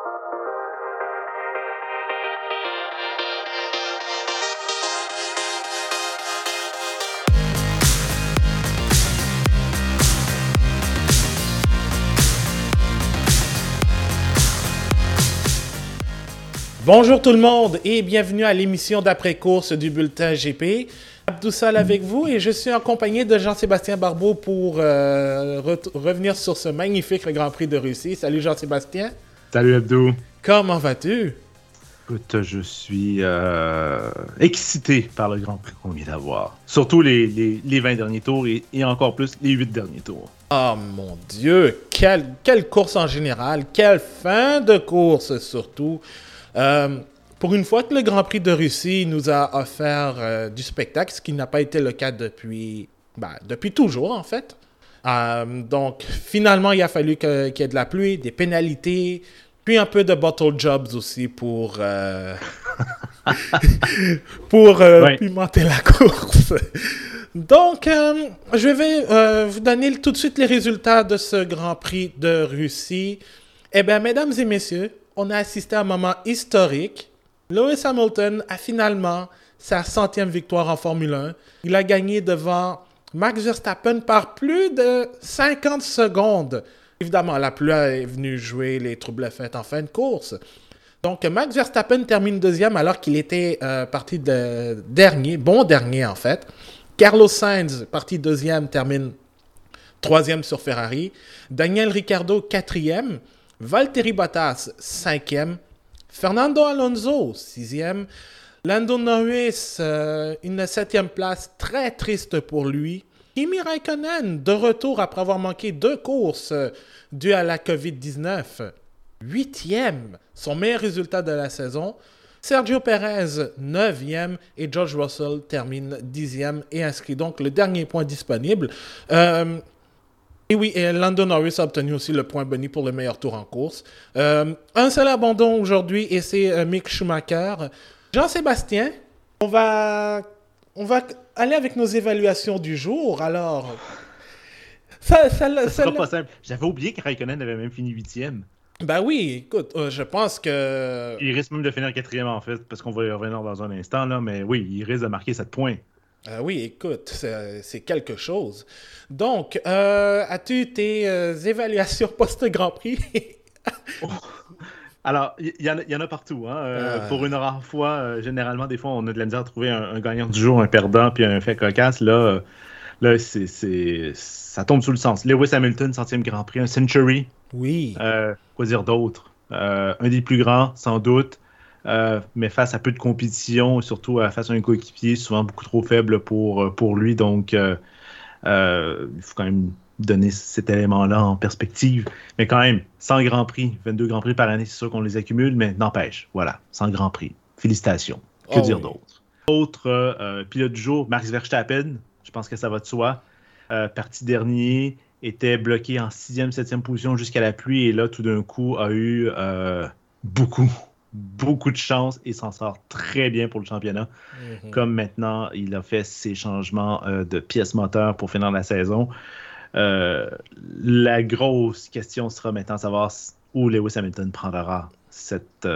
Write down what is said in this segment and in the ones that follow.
Bonjour tout le monde et bienvenue à l'émission d'après-course du Bulletin GP. Abdoussal avec vous et je suis en compagnie de Jean-Sébastien Barbeau pour revenir sur ce magnifique Grand Prix de Russie. Salut Jean-Sébastien. Salut Abdou. Comment vas-tu? Écoute, je suis excité par le Grand Prix qu'on vient d'avoir. Surtout les 20 derniers tours et encore plus les 8 derniers tours. Oh mon Dieu, quelle course en général, quelle fin de course surtout. Pour une fois que le Grand Prix de Russie nous a offert du spectacle, ce qui n'a pas été le cas depuis toujours en fait. Donc finalement il a fallu qu'il y ait de la pluie, des pénalités, puis un peu de bottle jobs aussi pour pimenter la course. Donc je vais vous donner tout de suite les résultats de ce Grand Prix de Russie. Eh bien mesdames et messieurs, on a assisté à un moment historique. Lewis Hamilton a finalement sa 100e victoire en Formule 1. Il a gagné devant Max Verstappen par plus de 50 secondes. Évidemment, la pluie est venue jouer les troubles faits en fin de course. Donc, Max Verstappen termine deuxième alors qu'il était parti de dernier en fait. Carlos Sainz, parti deuxième, termine troisième sur Ferrari. Daniel Ricciardo, quatrième. Valtteri Bottas, 5e. Fernando Alonso, 6e. Lando Norris, une 7e place, très triste pour lui. Kimi Raikkonen, de retour après avoir manqué 2 courses dues à la COVID-19, 8e, son meilleur résultat de la saison. Sergio Perez, 9e. Et George Russell termine 10e et inscrit donc le dernier point disponible. Et oui, et Lando Norris a obtenu aussi le point boni pour le meilleur tour en course. Un seul abandon aujourd'hui et c'est Mick Schumacher. Jean-Sébastien, on va aller avec nos évaluations du jour. Alors, ça sera pas simple. J'avais oublié que Raikkonen avait même fini 8e. Ben oui, écoute, je pense que... Il risque même de finir 4e en fait, parce qu'on va y revenir dans un instant, là, mais oui, il risque de marquer 7 points. Oui, écoute, c'est quelque chose. Donc, as-tu tes évaluations post-Grand Prix? Alors, il y en a partout. Pour une rare fois, généralement, des fois, on a de la misère à trouver un gagnant du jour, un perdant, puis un fait cocasse. Là ça tombe sous le sens. Lewis Hamilton, 100e Grand Prix, un century. Oui. Quoi dire d'autre? Un des plus grands, sans doute. Mais face à peu de compétition, surtout face à un coéquipier souvent beaucoup trop faible pour lui. Donc, il faut quand même donner cet élément-là en perspective. Mais quand même, 100 Grands Prix, 22 Grands Prix par année, c'est sûr qu'on les accumule, mais n'empêche, voilà, 100 Grands Prix. Félicitations. Que dire d'autre? Autre pilote du jour, Max Verstappen, je pense que ça va de soi. Parti dernier, était bloqué en 6e, 7e position jusqu'à la pluie, et là, tout d'un coup, a eu beaucoup de chance et s'en sort très bien pour le championnat. Comme maintenant, il a fait ses changements de pièces moteurs pour finir la saison. La grosse question sera maintenant de savoir où Lewis Hamilton prendra ces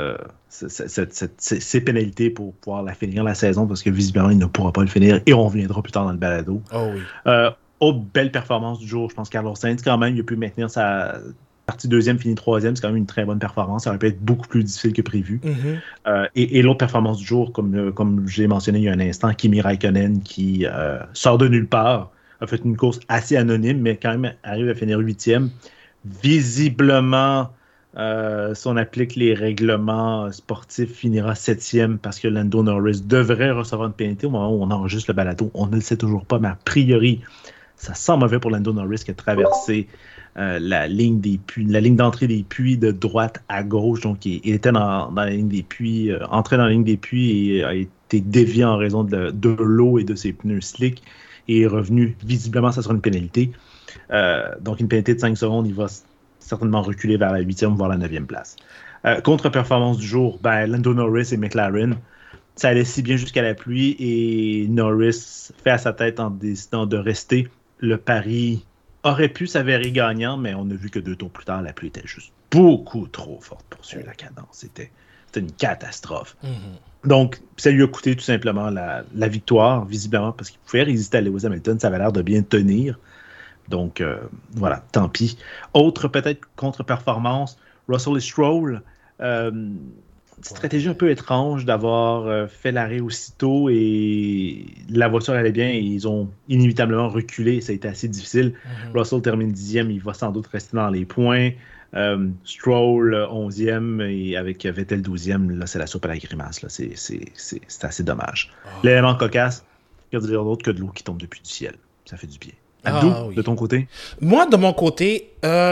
pénalités pour pouvoir la finir la saison, parce que visiblement, il ne pourra pas le finir et on reviendra plus tard dans le balado. Oh oui. Autre belle performance du jour, je pense Carlos Sainz, quand même, il a pu maintenir sa partie deuxième, fini troisième, c'est quand même une très bonne performance. Ça aurait pu être beaucoup plus difficile que prévu. Et l'autre performance du jour, comme je l'ai mentionné il y a un instant, Kimi Raikkonen, qui sort de nulle part, a fait une course assez anonyme, mais quand même arrive à finir 8e. Visiblement, si on applique les règlements sportifs, finira 7e parce que Lando Norris devrait recevoir une pénalité au moment où on enregistre le balado. On ne le sait toujours pas, mais a priori, ça sent mauvais pour Lando Norris qui a traversé la ligne d'entrée des puits de droite à gauche. Donc, il était dans la ligne des puits, entré dans la ligne des puits et a été dévié en raison de l'eau et de ses pneus slick et est revenu. Visiblement, ça sera une pénalité. Donc, une pénalité de 5 secondes, il va certainement reculer vers la 8e, voire la 9e place. Contre-performance du jour, Lando Norris et McLaren. Ça allait si bien jusqu'à la pluie et Norris fait à sa tête en décidant de rester. Le pari aurait pu s'avérer gagnant, mais on a vu que 2 tours plus tard, la pluie était juste beaucoup trop forte pour suivre la cadence. C'était une catastrophe. Donc, ça lui a coûté tout simplement la victoire, visiblement, parce qu'il pouvait résister à Lewis Hamilton. Ça avait l'air de bien tenir. Donc, voilà, tant pis. Autre, peut-être, contre-performance, Russell et Stroll. Stratégie un peu étrange d'avoir fait l'arrêt aussitôt et la voiture allait bien et ils ont inévitablement reculé. Ça a été assez difficile. Russell termine 10e, il va sans doute rester dans les points. Stroll 11e et avec Vettel 12e, là, c'est la soupe à la grimace. Là. C'est assez dommage. L'élément cocasse, que dire d'autre que de l'eau qui tombe depuis du ciel. Ça fait du bien. Abdou, de ton côté? Moi, de mon côté,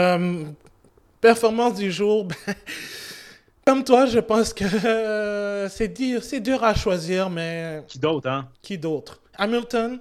performance du jour, comme toi, je pense que c'est dur à choisir, mais... Qui d'autre, hein? Qui d'autre? Hamilton,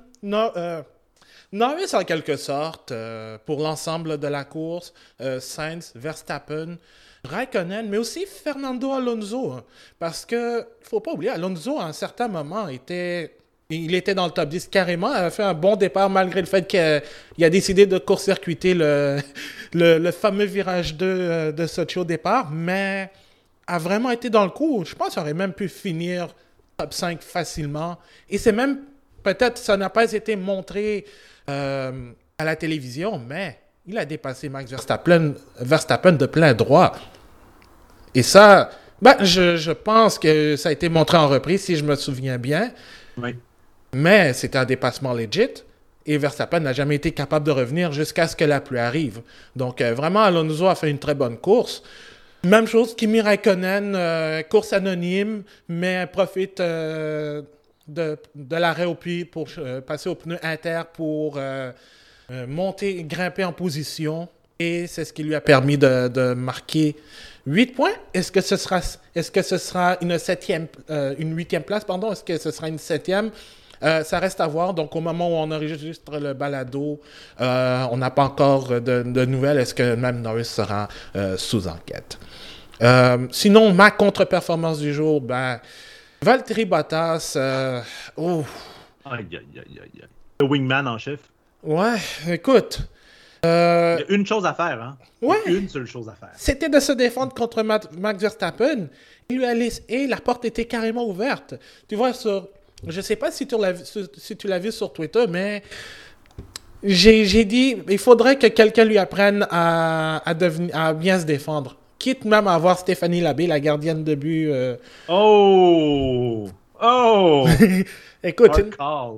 Norris en quelque sorte, pour l'ensemble de la course, Sainz, Verstappen, Raikkonen, mais aussi Fernando Alonso. Hein, parce que, il faut pas oublier, Alonso, à un certain moment, il était dans le top 10 carrément, il a fait un bon départ malgré le fait qu'il a décidé de court-circuiter le fameux virage 2 de Sochi au départ, mais a vraiment été dans le coup. Je pense qu'il aurait même pu finir top 5 facilement. Et c'est même, peut-être, ça n'a pas été montré à la télévision, mais il a dépassé Max Verstappen de plein droit. Et ça, je pense que ça a été montré en reprise, si je me souviens bien. Oui. Mais c'était un dépassement legit. Et Verstappen n'a jamais été capable de revenir jusqu'à ce que la pluie arrive. Donc, vraiment, Alonso a fait une très bonne course. Même chose, Kimi Raikkonen, course anonyme, mais profite de l'arrêt au puits pour passer au pneu inter pour grimper en position. Et c'est ce qui lui a permis de marquer 8 points. Est-ce que ce sera une 8e place, pardon? Est-ce que ce sera une 7e? Ça reste à voir. Donc, au moment où on enregistre le balado, on n'a pas encore de nouvelles. Est-ce que même Norris sera sous enquête? Sinon, ma contre-performance du jour, Valtteri Bottas. Aïe. Le wingman en chef. Ouais, écoute. Il y a une chose à faire, hein? Ouais. Une seule chose à faire. C'était de se défendre contre Max Verstappen. Et la porte était carrément ouverte. Tu vois, je sais pas si tu l'as vu sur Twitter, mais j'ai dit il faudrait que quelqu'un lui apprenne à bien se défendre. Quitte même à avoir Stéphanie Labbé, la gardienne de but. Oh! Écoute. Non,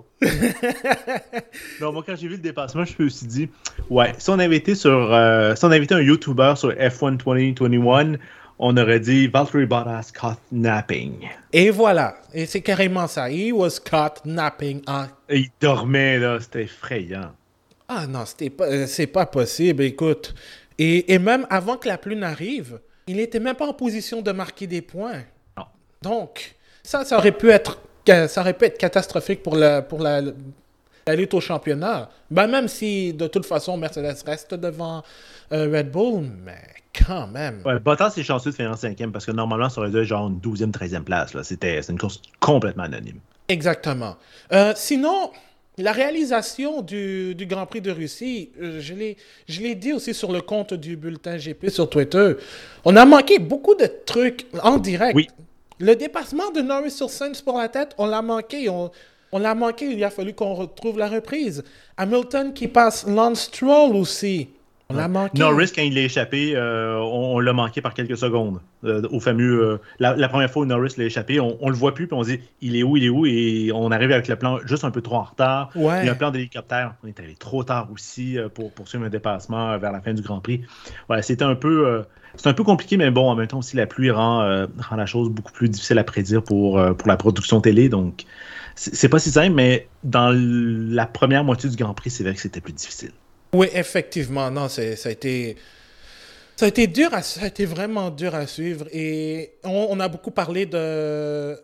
moi, quand j'ai vu le dépassement, je me suis dit, ouais, si on avait été un YouTuber sur F1 2021, on aurait dit Valtteri Bottas caught napping. Et voilà. Et c'est carrément ça. He was caught napping. Et il dormait, là. C'était effrayant. Ah non, c'est pas possible. Écoute. Et même avant que la pluie n'arrive, il n'était même pas en position de marquer des points. Non. Donc, ça aurait pu être catastrophique pour la lutte au championnat. Même si, de toute façon, Mercedes reste devant Red Bull, mais quand même. Ouais, Bottas est chanceux de finir en 5e parce que normalement, ça aurait dû être genre une 12e, 13e place. Là. C'était une course complètement anonyme. Exactement. Sinon, la réalisation du Grand Prix de Russie, je l'ai dit aussi sur le compte du bulletin GP sur Twitter, on a manqué beaucoup de trucs en direct. Oui. Le dépassement de Norris sur Sainz pour la tête, on l'a manqué. On l'a manqué, il a fallu qu'on retrouve la reprise. Hamilton qui passe Lance Stroll aussi. On l'a manqué. Norris, quand il l'a échappé, on l'a manqué par quelques secondes. Au fameux... la première fois où Norris l'a échappé, on le voit plus, puis on se dit, il est où? Et on arrive avec le plan juste un peu trop en retard. Ouais. Il y a un plan d'hélicoptère. On est allé trop tard aussi pour poursuivre un dépassement vers la fin du Grand Prix. Voilà, c'était un peu... c'est un peu compliqué, mais bon, en même temps aussi, la pluie rend la chose beaucoup plus difficile à prédire pour la production télé. Donc, c'est pas si simple, mais dans la première moitié du Grand Prix, c'est vrai que c'était plus difficile. Oui, effectivement. Non, ça a été dur, ça a été vraiment dur à suivre. Et on a beaucoup parlé de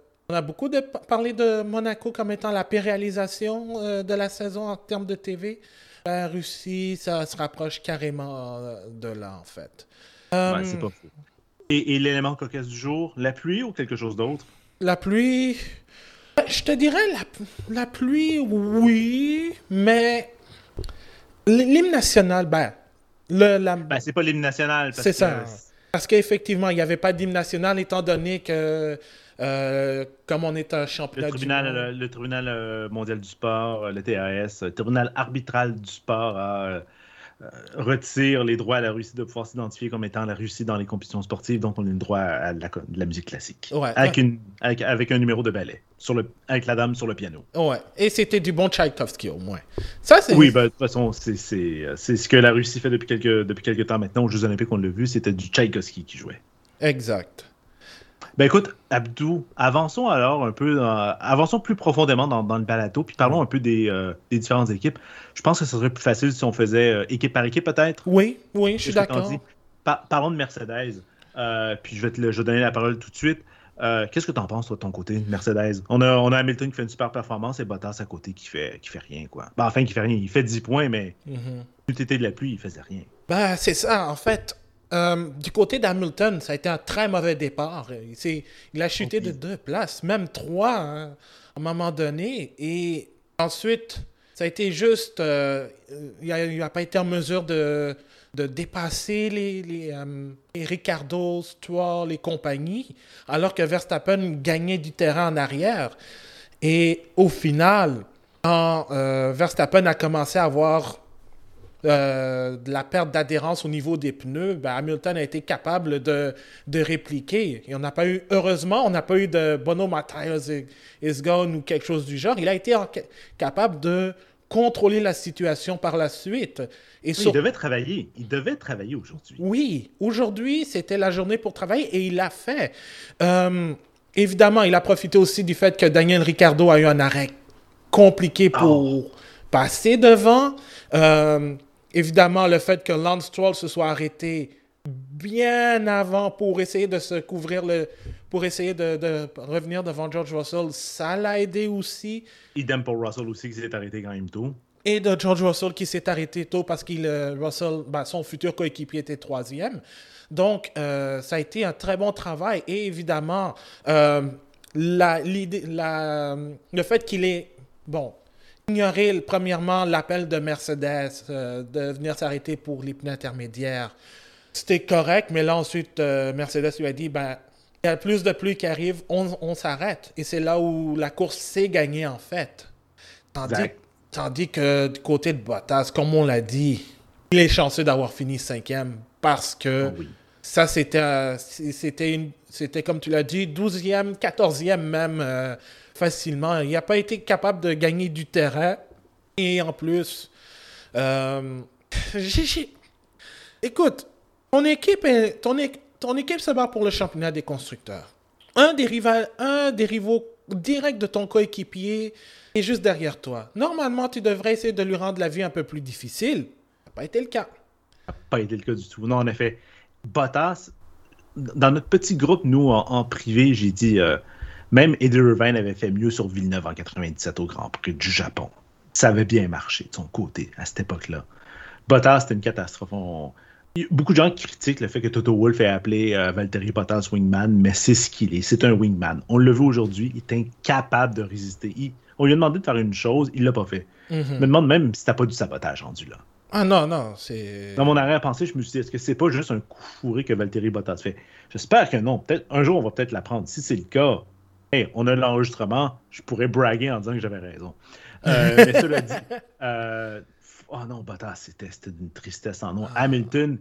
Monaco comme étant la pire réalisation de la saison en termes de TV. La Russie, ça se rapproche carrément de là, en fait. C'est pas fou. Et l'élément cocasse du jour, la pluie ou quelque chose d'autre? La pluie... Je te dirais la pluie, oui, mais l'hymne national, c'est pas l'hymne national. C'est ça. Parce qu'effectivement, il n'y avait pas d'hymne national, étant donné que, comme on est un championnat le tribunal mondial du sport, le TAS, le tribunal arbitral du sport retire les droits à la Russie de pouvoir s'identifier comme étant la Russie dans les compétitions sportives, donc on a le droit à de la musique classique. Ouais, avec un numéro de ballet, avec la dame sur le piano. Ouais, et c'était du bon Tchaïkovski au moins. Ça, c'est... Oui, de toute façon, c'est ce que la Russie fait depuis quelques temps maintenant. Aux Jeux Olympiques, on l'a vu, c'était du Tchaïkovski qui jouait. Exact. Ben écoute, Abdou, avançons alors un peu, avançons plus profondément dans le balato, puis parlons un peu des différentes équipes. Je pense que ce serait plus facile si on faisait équipe par équipe, peut-être. Oui, je suis d'accord. Parlons de Mercedes, puis je vais donner la parole tout de suite. Qu'est-ce que tu en penses, toi, de ton côté, Mercedes? On a Hamilton qui fait une super performance et Bottas à côté qui fait rien, quoi. Ben, enfin, qui fait rien. Il fait 10 points, mais tout était de la pluie, il faisait rien. Ben, c'est ça, en fait. Du côté d'Hamilton, ça a été un très mauvais départ. Il a chuté de 2 places, même 3 à un moment donné. Et ensuite, ça a été juste... il n'a pas été en mesure de dépasser les Ricciardo, Stroll, les compagnies, alors que Verstappen gagnait du terrain en arrière. Et au final, quand Verstappen a commencé à avoir de la perte d'adhérence au niveau des pneus, ben Hamilton a été capable de répliquer. Et heureusement, on n'a pas eu de Bono Matthias is gone ou quelque chose du genre. Il a été capable de contrôler la situation par la suite. Il devait travailler. Il devait travailler aujourd'hui. Oui, aujourd'hui, c'était la journée pour travailler et il l'a fait. Évidemment, il a profité aussi du fait que Daniel Ricciardo a eu un arrêt compliqué pour passer devant. Évidemment, le fait que Lance Stroll se soit arrêté bien avant pour essayer de se couvrir pour essayer de revenir devant George Russell, ça l'a aidé aussi. Idem pour Russell aussi qui s'est arrêté quand même tôt. Et de George Russell qui s'est arrêté tôt parce que son futur coéquipier était 3e. Donc, ça a été un très bon travail. Et évidemment, le fait qu'il ait... ignorer premièrement l'appel de Mercedes de venir s'arrêter pour les pneus intermédiaires. C'était correct, mais là ensuite, Mercedes lui a dit, il y a plus de pluie qui arrive, on s'arrête. Et c'est là où la course s'est gagnée en fait. Tandis que du côté de Bottas, comme on l'a dit, il est chanceux d'avoir fini 5e parce que ça c'était comme tu l'as dit, 12e, 14e même facilement. Il n'a pas été capable de gagner du terrain. Et en plus, écoute, ton équipe se bat pour le championnat des constructeurs. Un des rivaux directs de ton coéquipier est juste derrière toi. Normalement, tu devrais essayer de lui rendre la vie un peu plus difficile. Ça n'a pas été le cas. Ça n'a pas été le cas du tout. Non, en effet, Bottas, dans notre petit groupe, nous, en privé, j'ai dit... Même Eddie Irvine avait fait mieux sur Villeneuve en 97 au Grand Prix du Japon. Ça avait bien marché de son côté à cette époque-là. Bottas, c'était une catastrophe. Beaucoup de gens critiquent le fait que Toto Wolff ait appelé Valtteri Bottas wingman, mais c'est ce qu'il est. C'est un wingman. On le voit aujourd'hui, il est incapable de résister. On lui a demandé de faire une chose, il l'a pas fait. Je me demande même si t'as pas du sabotage rendu là. Ah non, c'est... Dans mon arrière-pensée, je me suis dit, est-ce que c'est pas juste un coup fourré que Valtteri Bottas fait? J'espère que non. Peut-être un jour, on va peut-être l'apprendre. Si c'est le cas, on a l'enregistrement, je pourrais braguer en disant que j'avais raison. Mais cela dit, oh non, Bottas, c'était d'une tristesse en nom. Hamilton,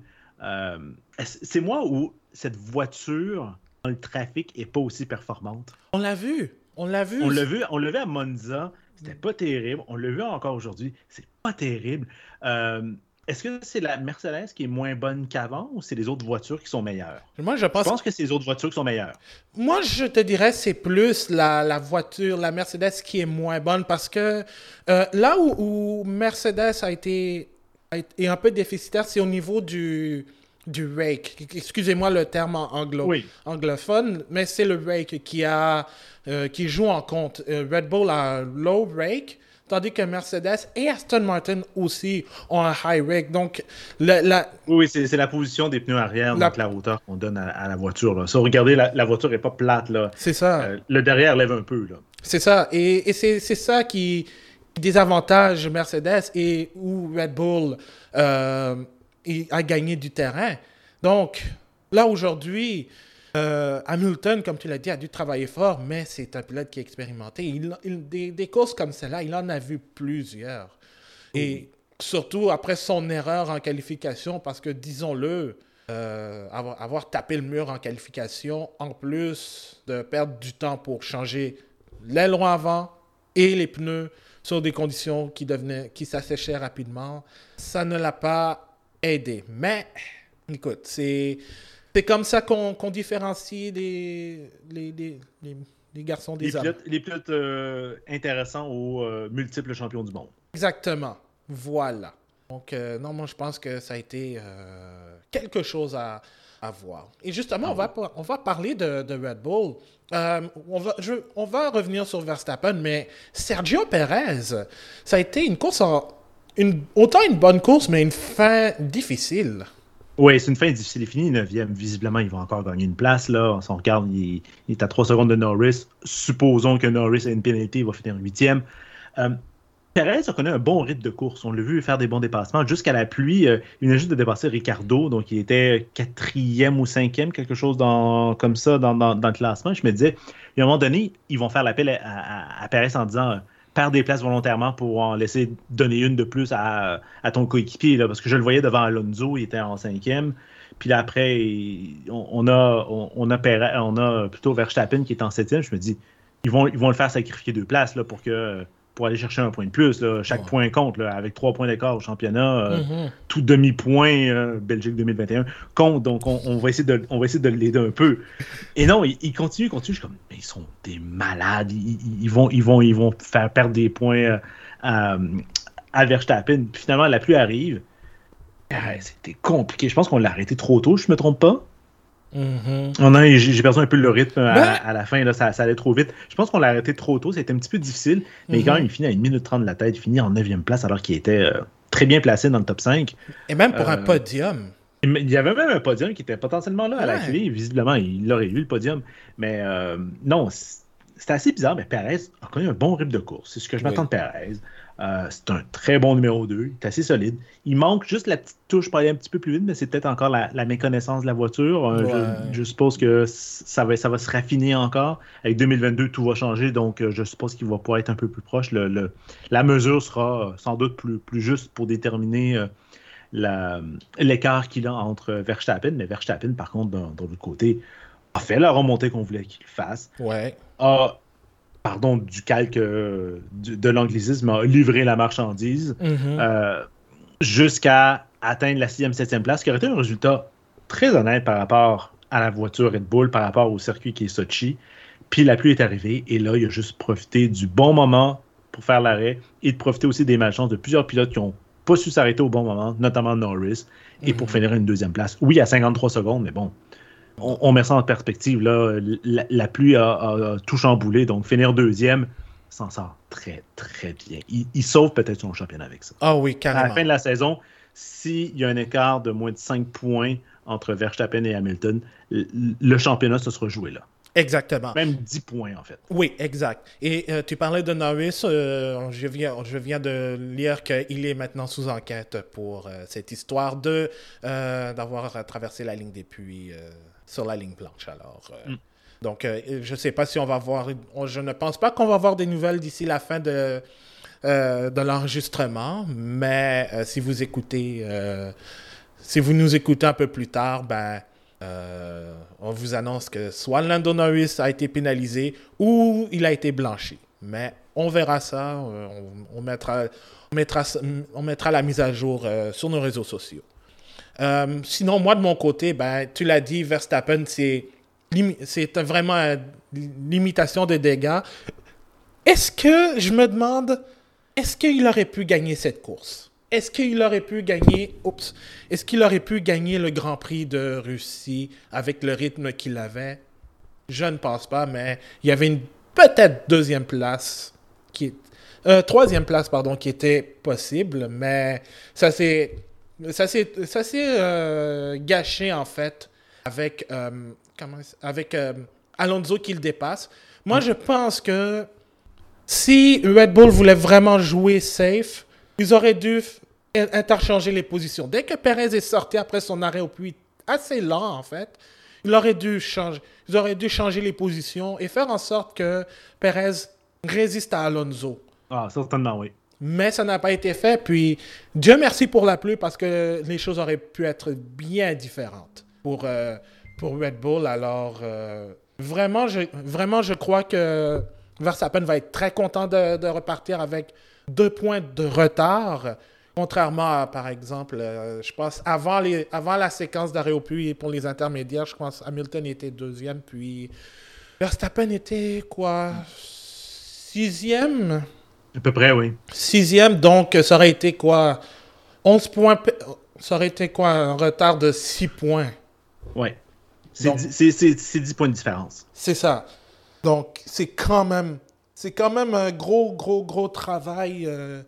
c'est moi où cette voiture dans le trafic est pas aussi performante. On l'a vu. On l'a vu à Monza, c'était pas terrible. On l'a vu encore aujourd'hui, c'est pas terrible. Est-ce que c'est la Mercedes qui est moins bonne qu'avant ou c'est les autres voitures qui sont meilleures? Moi, je pense que c'est les autres voitures qui sont meilleures. Moi, je te dirais c'est plus la voiture, la Mercedes qui est moins bonne parce que là où Mercedes est un peu déficitaire, c'est au niveau du rake. Excusez-moi le terme anglophone, mais c'est le rake qui joue en compte. Red Bull a un low rake, tandis que Mercedes et Aston Martin aussi ont un high rake. Donc, oui, c'est la position des pneus arrière, donc la hauteur qu'on donne à la voiture. Là. Ça, regardez, la voiture n'est pas plate. Là. C'est ça. Le derrière lève un peu. Là. C'est ça. Et c'est ça qui désavantage Mercedes et où Red Bull a gagné du terrain. Donc, Là, aujourd'hui, Hamilton, comme tu l'as dit, a dû travailler fort, mais c'est un pilote qui est expérimenté. Des courses comme celle-là, il en a vu plusieurs. Et surtout après son erreur en qualification, parce que, disons-le, avoir tapé le mur en qualification, en plus de perdre du temps pour changer l'aileron avant et les pneus sur des conditions qui s'asséchaient rapidement, ça ne l'a pas aidé. Mais, écoute, c'est comme ça qu'on différencie les garçons des hommes. Les pilotes intéressants aux multiples champions du monde. Exactement. Voilà. Donc, non, moi, je pense que ça a été quelque chose à voir. Et justement, on va parler de Red Bull. On va revenir sur Verstappen, mais Sergio Perez, ça a été une course autant une bonne course, mais une fin difficile. Oui, c'est une fin difficile. Il finit 9e. Visiblement, il va encore gagner une place. Là. Si on regarde, il est à 3 secondes de Norris. Supposons que Norris a une pénalité, il va finir 8e. Perez a connu un bon rythme de course. On l'a vu faire des bons dépassements. Jusqu'à la pluie, il venait juste de dépasser Ricciardo. Donc, il était 4e ou 5e, quelque chose comme ça dans le classement. Je me disais, à un moment donné, ils vont faire l'appel à Perez en disant perds des places volontairement pour en laisser donner une de plus à ton coéquipier. Là, parce que je le voyais devant Alonso, il était en 5e. Puis là, après, on a plutôt Verstappen qui est en 7e. Je me dis, ils vont le faire sacrifier 2 places là, pour aller chercher un point de plus. Là. Chaque point compte. Là, avec 3 points d'écart au championnat, tout demi-point Belgique 2021 compte. Donc, on va essayer de l'aider un peu. Et non, il continue. Je suis comme, mais ils sont des malades. Ils vont faire perdre des points à Verstappen. Puis finalement, la pluie arrive. C'était compliqué. Je pense qu'on l'a arrêté trop tôt, je ne me trompe pas. J'ai perdu un peu le rythme à la fin, là, ça allait trop vite. Je pense qu'on l'a arrêté trop tôt, c'était un petit peu difficile, mais quand même, il finit à 1 minute 30 de la tête, il finit en 9e place alors qu'il était très bien placé dans le top 5. Et même pour un podium. Il y avait même un podium qui était potentiellement là à la clé, visiblement, il aurait eu le podium. Mais non, c'était assez bizarre, mais Perez a connu un bon rythme de course, c'est ce que je m'attends de Perez. C'est un très bon numéro 2, il est assez solide. Il manque juste la petite touche pour aller un petit peu plus vite, mais c'est peut-être encore la méconnaissance de la voiture. Je suppose que ça va se raffiner encore. Avec 2022, tout va changer, donc je suppose qu'il va pouvoir être un peu plus proche. La mesure sera sans doute plus juste pour déterminer l'écart qu'il a entre Verstappen. Mais Verstappen, par contre, de l'autre côté, a fait la remontée qu'on voulait qu'il fasse. Ouais. Pardon du calque de l'anglicisme, a livré la marchandise jusqu'à atteindre la 6e, 7e place, qui aurait été un résultat très honnête par rapport à la voiture Red Bull, par rapport au circuit qui est Sochi. Puis la pluie est arrivée, et là, il a juste profité du bon moment pour faire l'arrêt et de profiter aussi des malchances de plusieurs pilotes qui n'ont pas su s'arrêter au bon moment, notamment Norris, et pour finir une 2e place. Oui, à 53 secondes, mais bon. On met ça en perspective. Là, la pluie a tout chamboulé, donc finir 2e, s'en sort très, très bien. Il sauve peut-être son championnat avec ça. Ah oui, carrément. À la fin de la saison, s'il y a un écart de moins de 5 points entre Verstappen et Hamilton, le championnat se sera joué là. Exactement. Même 10 points, en fait. Oui, exact. Et tu parlais de Norris. Je viens de lire qu'il est maintenant sous enquête pour cette histoire d'avoir traversé la ligne des puits sur la ligne blanche. Alors, donc, je ne sais pas si on va voir... Je ne pense pas qu'on va avoir des nouvelles d'ici la fin de l'enregistrement, mais si vous nous écoutez un peu plus tard, on vous annonce que soit Lando Norris a été pénalisé ou il a été blanchi. Mais on verra ça. On mettra la mise à jour sur nos réseaux sociaux. Sinon, moi, de mon côté, tu l'as dit, Verstappen, c'est vraiment une limitation de dégâts. Je me demande, est-ce qu'il aurait pu gagner cette course? Est-ce qu'il aurait pu gagner le Grand Prix de Russie avec le rythme qu'il avait? Je ne pense pas, mais il y avait peut-être 3e place qui était possible, mais ça s'est gâché en fait avec Alonso qui le dépasse. Moi, je pense que si Red Bull voulait vraiment jouer safe, ils auraient dû interchanger les positions. Dès que Perez est sorti après son arrêt au puits assez lent, en fait. Ils auraient dû changer les positions et faire en sorte que Perez résiste à Alonso. Ah, certainement, oui. Mais ça n'a pas été fait. Puis, Dieu merci pour la pluie parce que les choses auraient pu être bien différentes pour Red Bull. Alors, vraiment, je crois que Verstappen va être très content de repartir avec 2 points de retard. Contrairement à, par exemple, je pense, avant la séquence d'arrêt au puits pour les intermédiaires, je pense Hamilton était 2e, puis Verstappen était quoi? 6e? À peu près, oui. 6e, donc ça aurait été quoi? 11 points, ça aurait été quoi? Un retard de 6 points. Oui. C'est 10 points de différence. C'est ça. Donc, c'est quand même un gros travail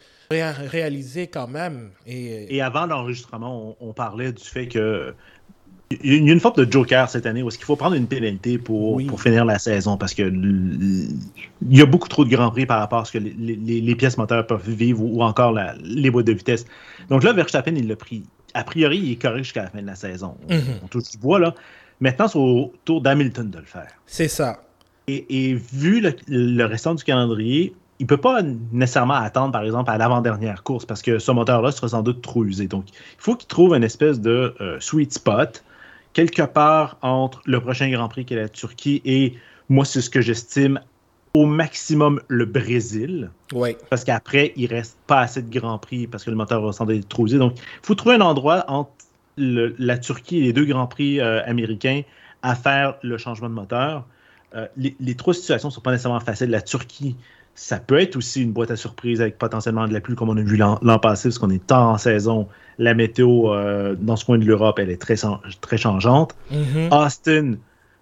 réalisé quand même. Et avant l'enregistrement, on parlait du fait que il y a une forme de joker cette année où est-ce qu'il faut prendre une pénalité pour finir la saison parce que il y a beaucoup trop de grands prix par rapport à ce que les pièces moteurs peuvent vivre ou encore les boîtes de vitesse. Donc là, Verstappen, il l'a pris. A priori, il est correct jusqu'à la fin de la saison. On touche du bois, là. Maintenant, c'est au tour d'Hamilton de le faire. C'est ça. Et vu le restant du calendrier, il ne peut pas nécessairement attendre, par exemple, à l'avant-dernière course parce que ce moteur-là sera sans doute trop usé. Donc, il faut qu'il trouve une espèce de sweet spot quelque part entre le prochain Grand Prix qui est la Turquie et, moi, c'est ce que j'estime, au maximum le Brésil. Oui. Parce qu'après, il ne reste pas assez de Grand Prix parce que le moteur va sans doute être trop usé. Donc, il faut trouver un endroit entre la Turquie et les 2 Grands Prix américains à faire le changement de moteur. Les 3 situations ne sont pas nécessairement faciles. La Turquie, ça peut être aussi une boîte à surprise avec potentiellement de la pluie, comme on a vu l'an passé, parce qu'on est en saison. La météo dans ce coin de l'Europe, elle est très changeante. Austin,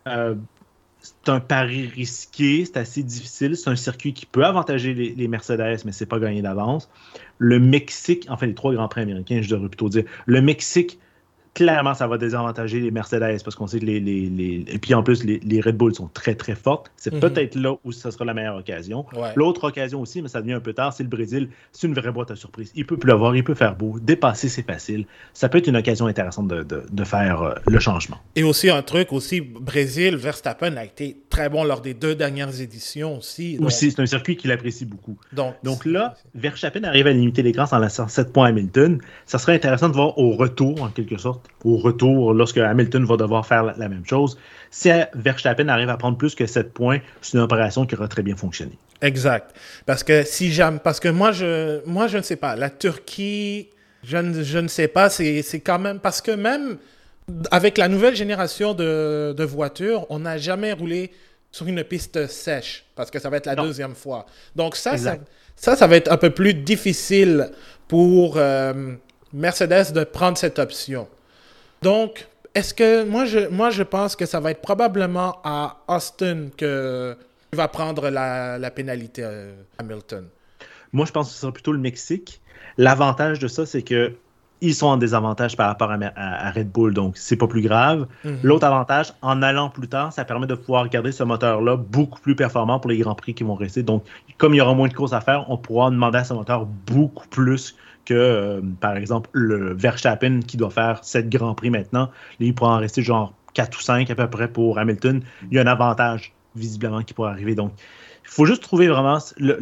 c'est un pari risqué, c'est assez difficile. C'est un circuit qui peut avantager les Mercedes, mais c'est pas gagné d'avance. Le Mexique, enfin les 3 Grands Prix américains, je devrais plutôt dire. Le Mexique, clairement, ça va désavantager les Mercedes parce qu'on sait que et puis en plus, les Red Bull sont très, très fortes. C'est peut-être là où ça sera la meilleure occasion. Ouais. L'autre occasion aussi, mais ça devient un peu tard, c'est le Brésil. C'est une vraie boîte à surprise. Il peut pleuvoir, il peut faire beau. Dépasser, c'est facile. Ça peut être une occasion intéressante de faire le changement. Et aussi un truc, Brésil, Verstappen a été très bon lors des 2 dernières éditions aussi. Donc... Aussi, c'est un circuit qu'il apprécie beaucoup. Donc là, Verstappen arrive à limiter l'écran en laissant 7 points à Hamilton. Ça serait intéressant de voir au retour, en quelque sorte, lorsque Hamilton va devoir faire la même chose. Si Verstappen arrive à prendre plus que 7 points, c'est une opération qui aura très bien fonctionné. Exact. Parce que moi, je ne sais pas. La Turquie, je ne sais pas. C'est quand même... Parce que même avec la nouvelle génération de voitures, on n'a jamais roulé sur une piste sèche. Parce que ça va être la deuxième fois. Donc ça va être un peu plus difficile pour Mercedes de prendre cette option. Donc, est-ce que... Moi, je pense que ça va être probablement à Austin que va prendre la pénalité Hamilton. Moi, je pense que ce sera plutôt le Mexique. L'avantage de ça, c'est que ils sont en désavantage par rapport à Red Bull, donc c'est pas plus grave. L'autre avantage, en allant plus tard, ça permet de pouvoir garder ce moteur-là beaucoup plus performant pour les Grands Prix qui vont rester. Donc, comme il y aura moins de courses à faire, on pourra demander à ce moteur beaucoup plus que, par exemple, le Verstappen qui doit faire 7 Grands Prix maintenant. Il pourra en rester genre 4 ou 5 à peu près pour Hamilton. Il y a un avantage, visiblement, qui pourrait arriver. Donc, il faut juste trouver vraiment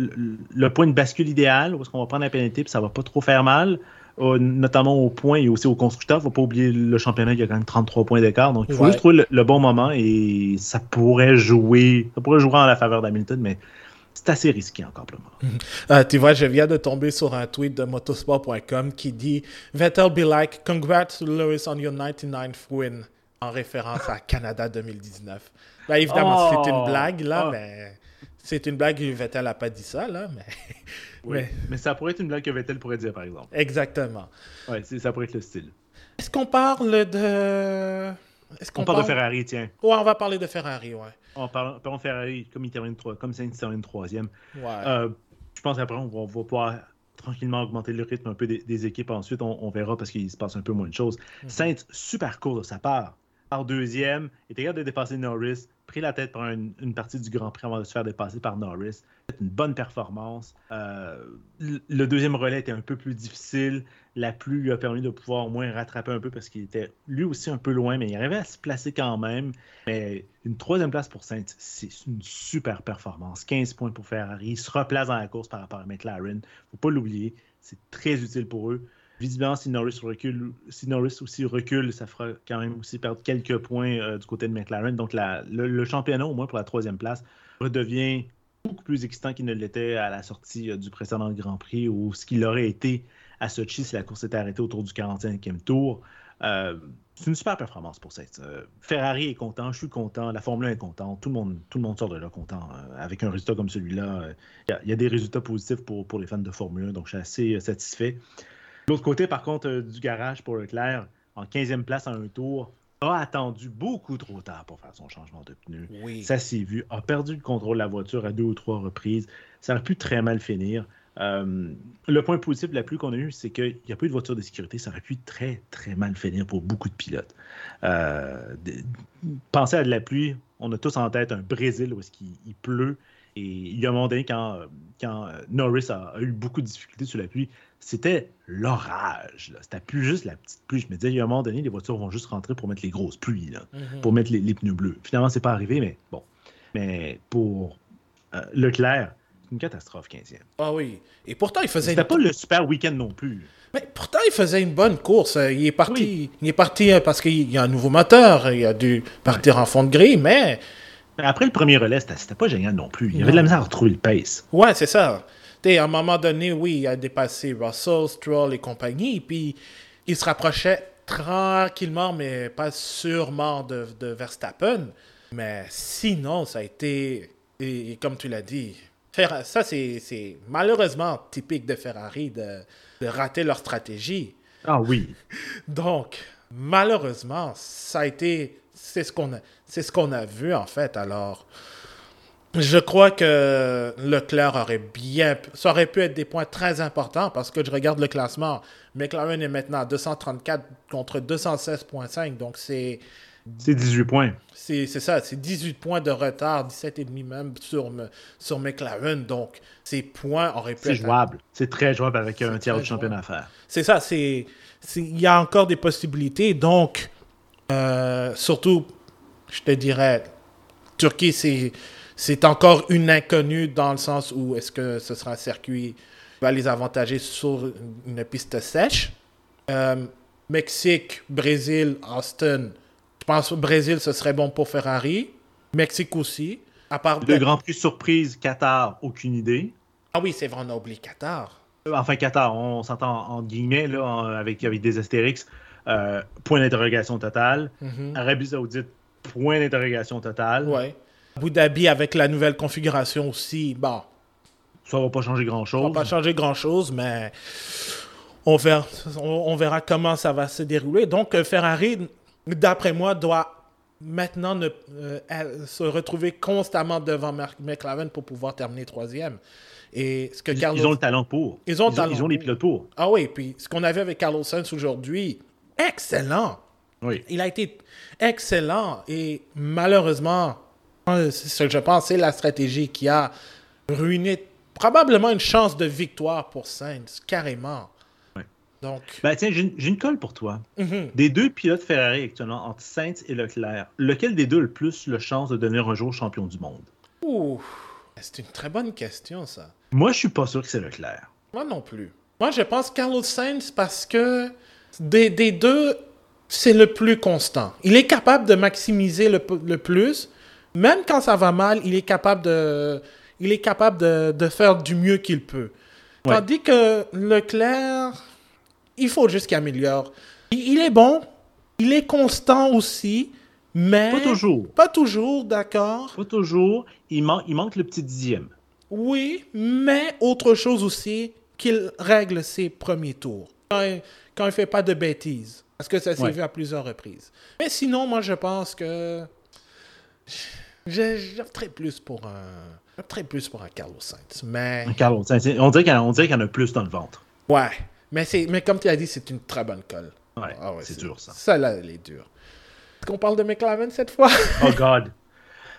le point de bascule idéal où est-ce qu'on va prendre la pénalité et ça va pas trop faire mal. Notamment au point et aussi au constructeur. Il ne faut pas oublier le championnat, il y a quand même 33 points d'écart. Donc, il faut juste trouver le bon moment et ça pourrait jouer en la faveur d'Hamilton, mais c'est assez risqué encore pour le moment. Tu vois, je viens de tomber sur un tweet de motorsport.com qui dit « Vettel be like, congrats Lewis on your 99th win » en référence à Canada 2019. Là, évidemment, c'est une blague, là, mais... C'est une blague, Vettel n'a pas dit ça, là, mais... Oui, mais ça pourrait être une blague que Vettel pourrait dire, par exemple. Exactement. Oui, ça pourrait être le style. Est-ce qu'on parle de... On parle de Ferrari, tiens. Ouais, on va parler de Ferrari, ouais. On parle de Ferrari comme Sainz termine 3e. Ouais. Je pense qu'après, on va pouvoir tranquillement augmenter le rythme un peu des équipes. Ensuite, on verra parce qu'il se passe un peu moins de choses. Sainz, super court de sa part. Par 2e, il était capable de dépasser Norris. pris la tête pour une partie du Grand Prix avant de se faire dépasser par Norris. C'était une bonne performance. Le deuxième relais était un peu plus difficile. La pluie lui a permis de pouvoir au moins rattraper un peu parce qu'il était lui aussi un peu loin, mais il arrivait à se placer quand même. Mais une troisième place pour Sainz, c'est une super performance. 15 points pour Ferrari. Il se replace dans la course par rapport à McLaren. Il ne faut pas l'oublier. C'est très utile pour eux. Visiblement, si Norris aussi recule, ça fera quand même aussi perdre quelques points du côté de McLaren. Donc, le championnat, au moins pour la troisième place, redevient beaucoup plus excitant qu'il ne l'était à la sortie du précédent Grand Prix ou ce qu'il aurait été à Sochi si la course était arrêtée autour du 45e tour. C'est une super performance pour Sainz. Ferrari est content, je suis content, la Formule 1 est contente, tout le monde sort de là content. Avec un résultat comme celui-là, il y a des résultats positifs pour les fans de Formule 1, donc je suis assez satisfait. De l'autre côté, par contre, du garage pour Leclerc, en 15e place à un tour, a attendu beaucoup trop tard pour faire son changement de pneu. Oui. Ça s'est vu, a perdu le contrôle de la voiture à 2 ou 3 reprises. Ça aurait pu très mal finir. Le point positif de la pluie qu'on a eu, c'est qu'il n'y a pas eu de voiture de sécurité. Ça aurait pu très, très mal finir pour beaucoup de pilotes. Pensez à de la pluie. On a tous en tête un Brésil où il pleut. Et il y a un moment donné, quand Norris a eu beaucoup de difficultés sur la pluie, c'était l'orage. Là. C'était plus juste la petite pluie. Je me disais, il y a un moment donné, les voitures vont juste rentrer pour mettre les grosses pluies, là, pour mettre les pneus bleus. Finalement, c'est pas arrivé, mais bon. Mais pour Leclerc, c'est une catastrophe 15e. Ah oui. Et pourtant, il faisait... C'était pas le super week-end non plus. Mais pourtant, il faisait une bonne course. Il est parti parce qu'il y a un nouveau moteur. Il a dû partir en fond de grille, mais... Après le premier relais, c'était pas génial non plus. Il y avait de la misère à retrouver le pace. Ouais, c'est ça. À un moment donné, oui, il a dépassé Russell, Stroll et compagnie, puis il se rapprochait tranquillement, mais pas sûrement de Verstappen. Mais sinon, ça a été, et comme tu l'as dit, ça c'est malheureusement typique de Ferrari de rater leur stratégie. Ah oui. Donc, malheureusement, ça a été... C'est ce qu'on a vu, en fait. Alors, je crois que Leclerc ça aurait pu être des points très importants parce que je regarde le classement. McLaren est maintenant à 234 contre 216,5. Donc, c'est 18 points. C'est ça, c'est 18 points de retard, 17,5 même sur McLaren. Donc, ces points auraient pu être... C'est jouable. C'est très jouable avec un tiers de championnat à faire. C'est ça, il y a encore des possibilités. Donc... surtout, je te dirais, Turquie, c'est encore une inconnue dans le sens où est-ce que ce sera un circuit qui va les avantager sur une piste sèche. Mexique, Brésil, Austin. Je pense que Brésil, ce serait bon pour Ferrari. Mexique aussi. À part le Grand Prix surprise, Qatar, aucune idée. Ah oui, c'est vrai, on a oublié Qatar. Enfin, Qatar, on s'entend en guillemets, là, avec des astérix. Point d'interrogation total. Arabie Saoudite, point d'interrogation total. Ouais. Abu Dhabi avec la nouvelle configuration aussi, bon. Ça va pas changer grand-chose. Ça va pas changer grand-chose, mais on verra comment ça va se dérouler. Donc, Ferrari, d'après moi, doit maintenant se retrouver constamment devant McLaren pour pouvoir terminer troisième. Et ce que ils ont le talent pour. Ils ont les pilotes pour. Ah oui, puis ce qu'on avait avec Carlos Sainz aujourd'hui... Excellent. Oui. Il a été excellent et malheureusement, c'est ce que je pense, c'est la stratégie qui a ruiné probablement une chance de victoire pour Sainz, carrément. Oui. Donc... Tiens, j'ai une colle pour toi. Des deux pilotes Ferrari actuellement, entre Sainz et Leclerc, lequel des deux a le plus de chance de devenir un jour champion du monde? Ouh, c'est une très bonne question, ça. Moi, je suis pas sûr que c'est Leclerc. Moi non plus. Moi, je pense Carlos Sainz parce que des deux, c'est le plus constant. Il est capable de maximiser le plus. Même quand ça va mal, il est capable de faire du mieux qu'il peut. Ouais. Tandis que Leclerc, il faut juste qu'il améliore. Il est bon, il est constant aussi, mais... Pas toujours. Pas toujours, d'accord. Pas toujours. Il manque le petit dixième. Oui, mais autre chose aussi, qu'il règle ses premiers tours. Quand il ne fait pas de bêtises. Parce que ça s'est vu à plusieurs reprises. Mais sinon, moi, je pense que j'opterais plus pour un Carlos Sainz. Mais... Carlos Sainz, on dirait qu'il y en a plus dans le ventre. Ouais. Mais comme tu as dit, c'est une très bonne colle. Ouais, c'est dur, ça. Ça, là, elle est dure. Est-ce qu'on parle de McLaren cette fois? Oh, God.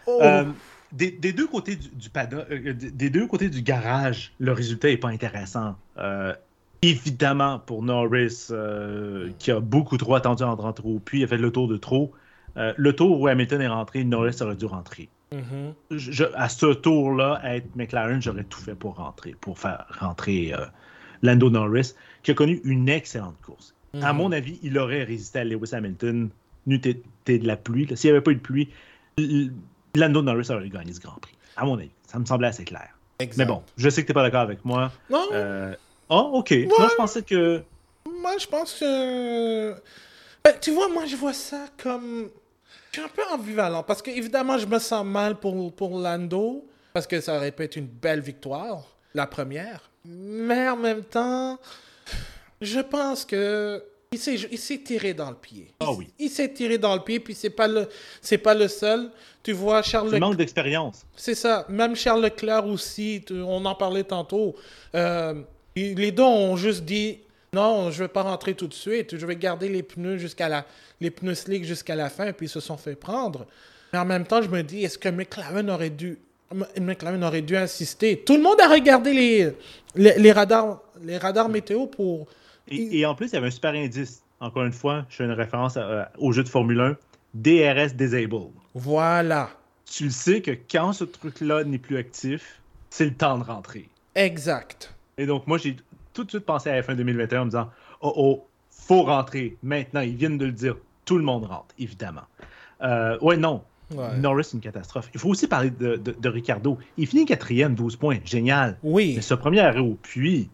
Des deux côtés des deux côtés du garage, le résultat n'est pas intéressant. Évidemment, pour Norris, qui a beaucoup trop attendu en rentrant trop, puis il a fait le tour de trop. Le tour où Hamilton est rentré, Norris aurait dû rentrer. À ce tour-là, être McLaren, j'aurais tout fait pour faire rentrer Lando Norris, qui a connu une excellente course. À mon avis, il aurait résisté à Lewis Hamilton, n'eût été de la pluie. S'il n'y avait pas eu de pluie, Lando Norris aurait gagné ce Grand Prix. À mon avis, ça me semblait assez clair. Exact. Mais bon, je sais que tu n'es pas d'accord avec moi. Non. OK. Ouais. Moi, je pensais que... Moi, je pense que... tu vois, moi, je vois ça comme... Je suis un peu ambivalent, parce que évidemment, je me sens mal pour Lando, parce que ça aurait pu être une belle victoire, la première. Mais en même temps, je pense que il s'est tiré dans le pied. Oui. Il s'est tiré dans le pied, puis c'est pas le seul. Tu vois, Charles Leclerc... manque d'expérience. C'est ça. Même Charles Leclerc aussi, on en parlait tantôt. Les deux ont juste dit... Non, je ne vais pas rentrer tout de suite. Je vais garder les pneus slick jusqu'à la fin, puis ils se sont fait prendre. Mais en même temps, je me dis, est-ce que McLaren aurait dû insister? Tout le monde a regardé les radars météo pour... Et en plus, il y avait un super indice. Encore une fois, je fais une référence au jeu de Formule 1. DRS Disable. Voilà. Tu le sais que quand ce truc-là n'est plus actif, c'est le temps de rentrer. Exact. Et donc, moi, j'ai tout de suite pensé à F1 2021 en me disant « Oh, faut rentrer. Maintenant, ils viennent de le dire. Tout le monde rentre, évidemment. » Non. Ouais. Norris, c'est une catastrophe. Il faut aussi parler de Ricciardo. Il finit 4e, 12 points. Génial. Oui. Mais ce premier arrêt au puits...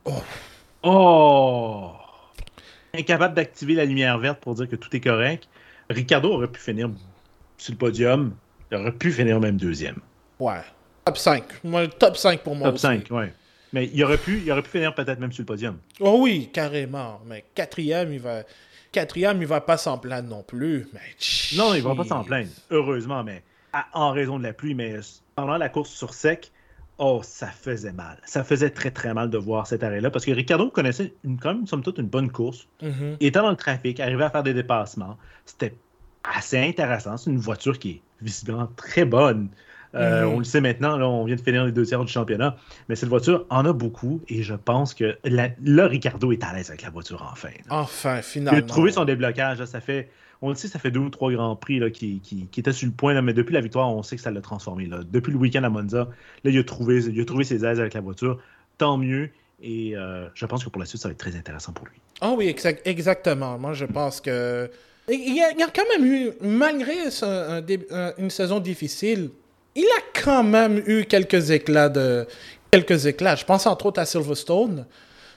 Incapable d'activer la lumière verte pour dire que tout est correct. Ricciardo aurait pu finir sur le podium. Il aurait pu finir même 2e. Ouais. Top 5. Moi, top 5 pour moi top aussi. 5, ouais. Mais il aurait pu finir peut-être même sur le podium. Oh oui, carrément. Mais 4e, il va pas s'en plaindre non plus. Mais... Non, il va pas s'en plaindre. Heureusement, mais en raison de la pluie. Mais pendant la course sur sec, ça faisait mal. Ça faisait très, très mal de voir cet arrêt-là. Parce que Ricciardo connaissait quand même, somme toute, une bonne course. Il était dans le trafic, arrivait à faire des dépassements. C'était assez intéressant. C'est une voiture qui est visiblement très bonne. On le sait maintenant, là, on vient de finir les 2 tiers du championnat, mais cette voiture en a beaucoup et je pense que là, Ricciardo est à l'aise avec la voiture enfin. Là. Enfin, finalement. Il a trouvé son déblocage. Là, on le sait, ça fait 2 ou 3 grands prix là, qui étaient sur le point, là, mais depuis la victoire, on sait que ça l'a transformé. Là. Depuis le week-end à Monza, là, il a trouvé ses aises avec la voiture. Tant mieux. Et je pense que pour la suite, ça va être très intéressant pour lui. Oui, exactement. Moi, je pense que... Il y a quand même eu, malgré une saison difficile, il a quand même eu quelques éclats. Je pense entre autres à Silverstone.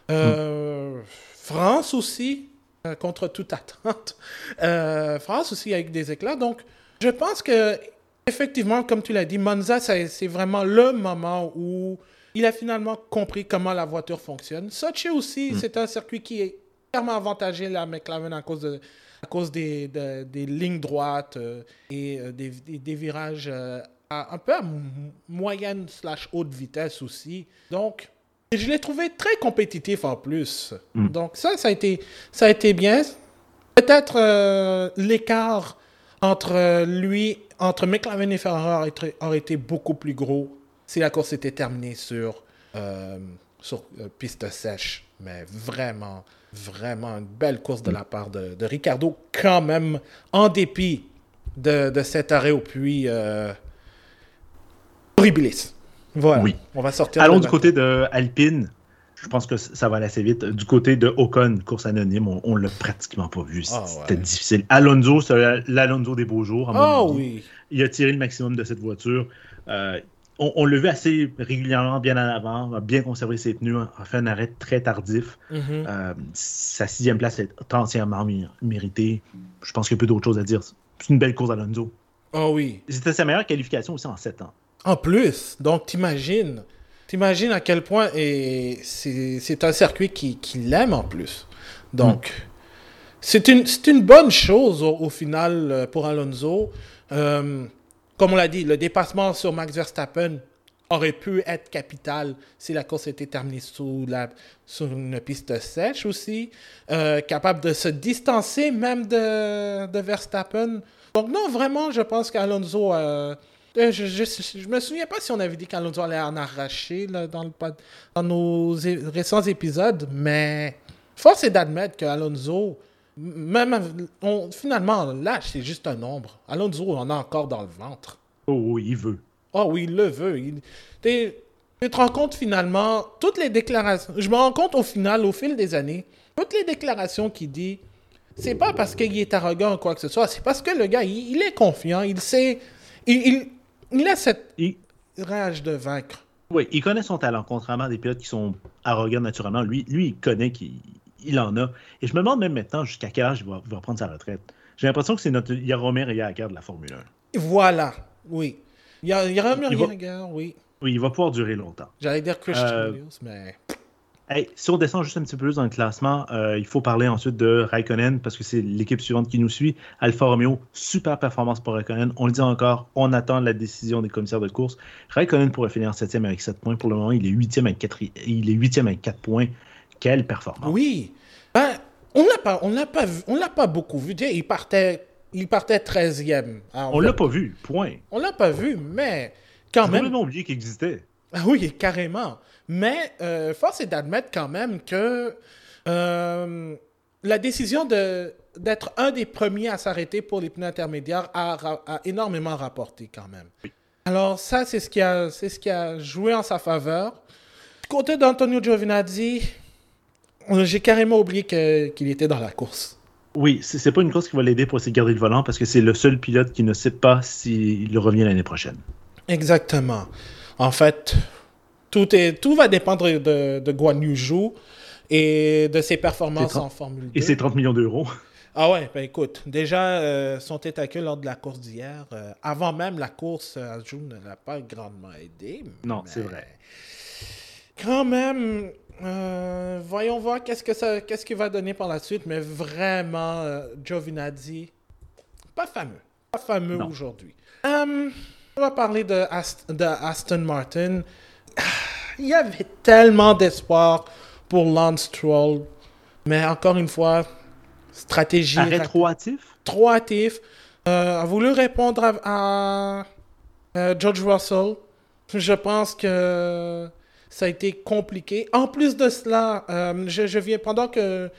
France aussi, contre toute attente. France aussi avec des éclats. Donc, je pense que, effectivement, comme tu l'as dit, Monza, c'est vraiment le moment où il a finalement compris comment la voiture fonctionne. Sochi aussi, c'est un circuit qui est clairement avantagé la McLaren à cause des lignes droites et des virages un peu à moyenne/haute vitesse aussi. Donc, je l'ai trouvé très compétitif en plus. Donc, ça a été bien. Peut-être l'écart entre McLaren et Ferrari aurait été beaucoup plus gros si la course était terminée sur piste sèche. Mais vraiment, vraiment une belle course de la part de Ricciardo, quand même, en dépit de cet arrêt au puits horribilis. Voilà. Oui. On va sortir. Allons du côté de Alpine. Je pense que ça va aller assez vite. Du côté de Ocon, course anonyme, on l'a pratiquement pas vu. C'était difficile. Alonso, c'est l'Alonso des beaux jours. Oui. Il a tiré le maximum de cette voiture. On l'a vu assez régulièrement, bien en avant, a bien conservé ses pneus, a fait un arrêt très tardif. Sa 6e place est entièrement méritée. Je pense qu'il y a peu d'autres choses à dire. C'est une belle course d'Alonso. Oui. C'était sa meilleure qualification aussi en 7 ans. En plus, donc t'imagines à quel point c'est un circuit qui l'aime en plus. Donc, c'est une bonne chose au final pour Alonso. Comme on l'a dit, le dépassement sur Max Verstappen aurait pu être capital si la course était terminée sur une piste sèche aussi. Capable de se distancer même de Verstappen. Donc non, vraiment, je pense qu'Alonso Je me souviens pas si on avait dit qu'Alonso allait en arracher là, dans nos récents épisodes, mais force est d'admettre qu'Alonso, finalement, là, c'est juste un nombre. Alonso en a encore dans le ventre. Oh oui, il veut. Oh oui, il le veut. Tu te rends compte finalement, toutes les déclarations, je me rends compte au fil des années, toutes les déclarations qu'il dit, c'est pas parce qu'il est arrogant ou quoi que ce soit, c'est parce que le gars, il est confiant, il sait, il a cette rage de vaincre. Oui, il connaît son talent, contrairement à des pilotes qui sont arrogants naturellement. Lui il connaît qu'il en a. Et je me demande même maintenant jusqu'à quel âge il va prendre sa retraite. J'ai l'impression que c'est notre Jaromir Jagr de la Formule 1. Voilà, oui. Jaromir Jagr, oui. Oui, il va pouvoir durer longtemps. J'allais dire Christian Williams, mais... Hey, si on descend juste un petit peu plus dans le classement, il faut parler ensuite de Raikkonen parce que c'est l'équipe suivante qui nous suit. Alfa Romeo, super performance pour Raikkonen. On le dit encore, on attend la décision des commissaires de course. Raikkonen pourrait finir 7e avec 7 points. Pour le moment, il est 8e avec 4 points. Quelle performance! Oui. On l'a pas beaucoup vu. Il partait 13e. On l'a pas vu, point. On l'a pas vu, mais quand même... J'ai complètement oublié qu'il existait. Ah oui, carrément. Mais force est d'admettre quand même que la décision d'être un des premiers à s'arrêter pour les pneus intermédiaires a énormément rapporté quand même. Oui. Alors ça, c'est ce qui a joué en sa faveur. Du côté d'Antonio Giovinazzi, j'ai carrément oublié qu'il était dans la course. Oui, c'est pas une course qui va l'aider pour essayer de garder le volant parce que c'est le seul pilote qui ne sait pas s'il revient l'année prochaine. Exactement. En fait... Tout va dépendre de Guan Yu Zhou et de ses performances en Formule 2. Et ses 30 millions d'euros. Ah ouais, ben écoute, déjà, son tête à queue lors de la course d'hier, avant même la course, Zhou ne l'a pas grandement aidé. Non, c'est vrai. Quand même, voyons voir qu'est-ce qu'il va donner par la suite, mais vraiment, Giovinazzi, pas fameux aujourd'hui. On va parler de Aston Martin. Il y avait tellement d'espoir pour Lance Stroll, mais encore une fois, stratégie... Arrêt trop hâtif? A voulu répondre à George Russell. Je pense que ça a été compliqué. En plus de cela, je viens pendant que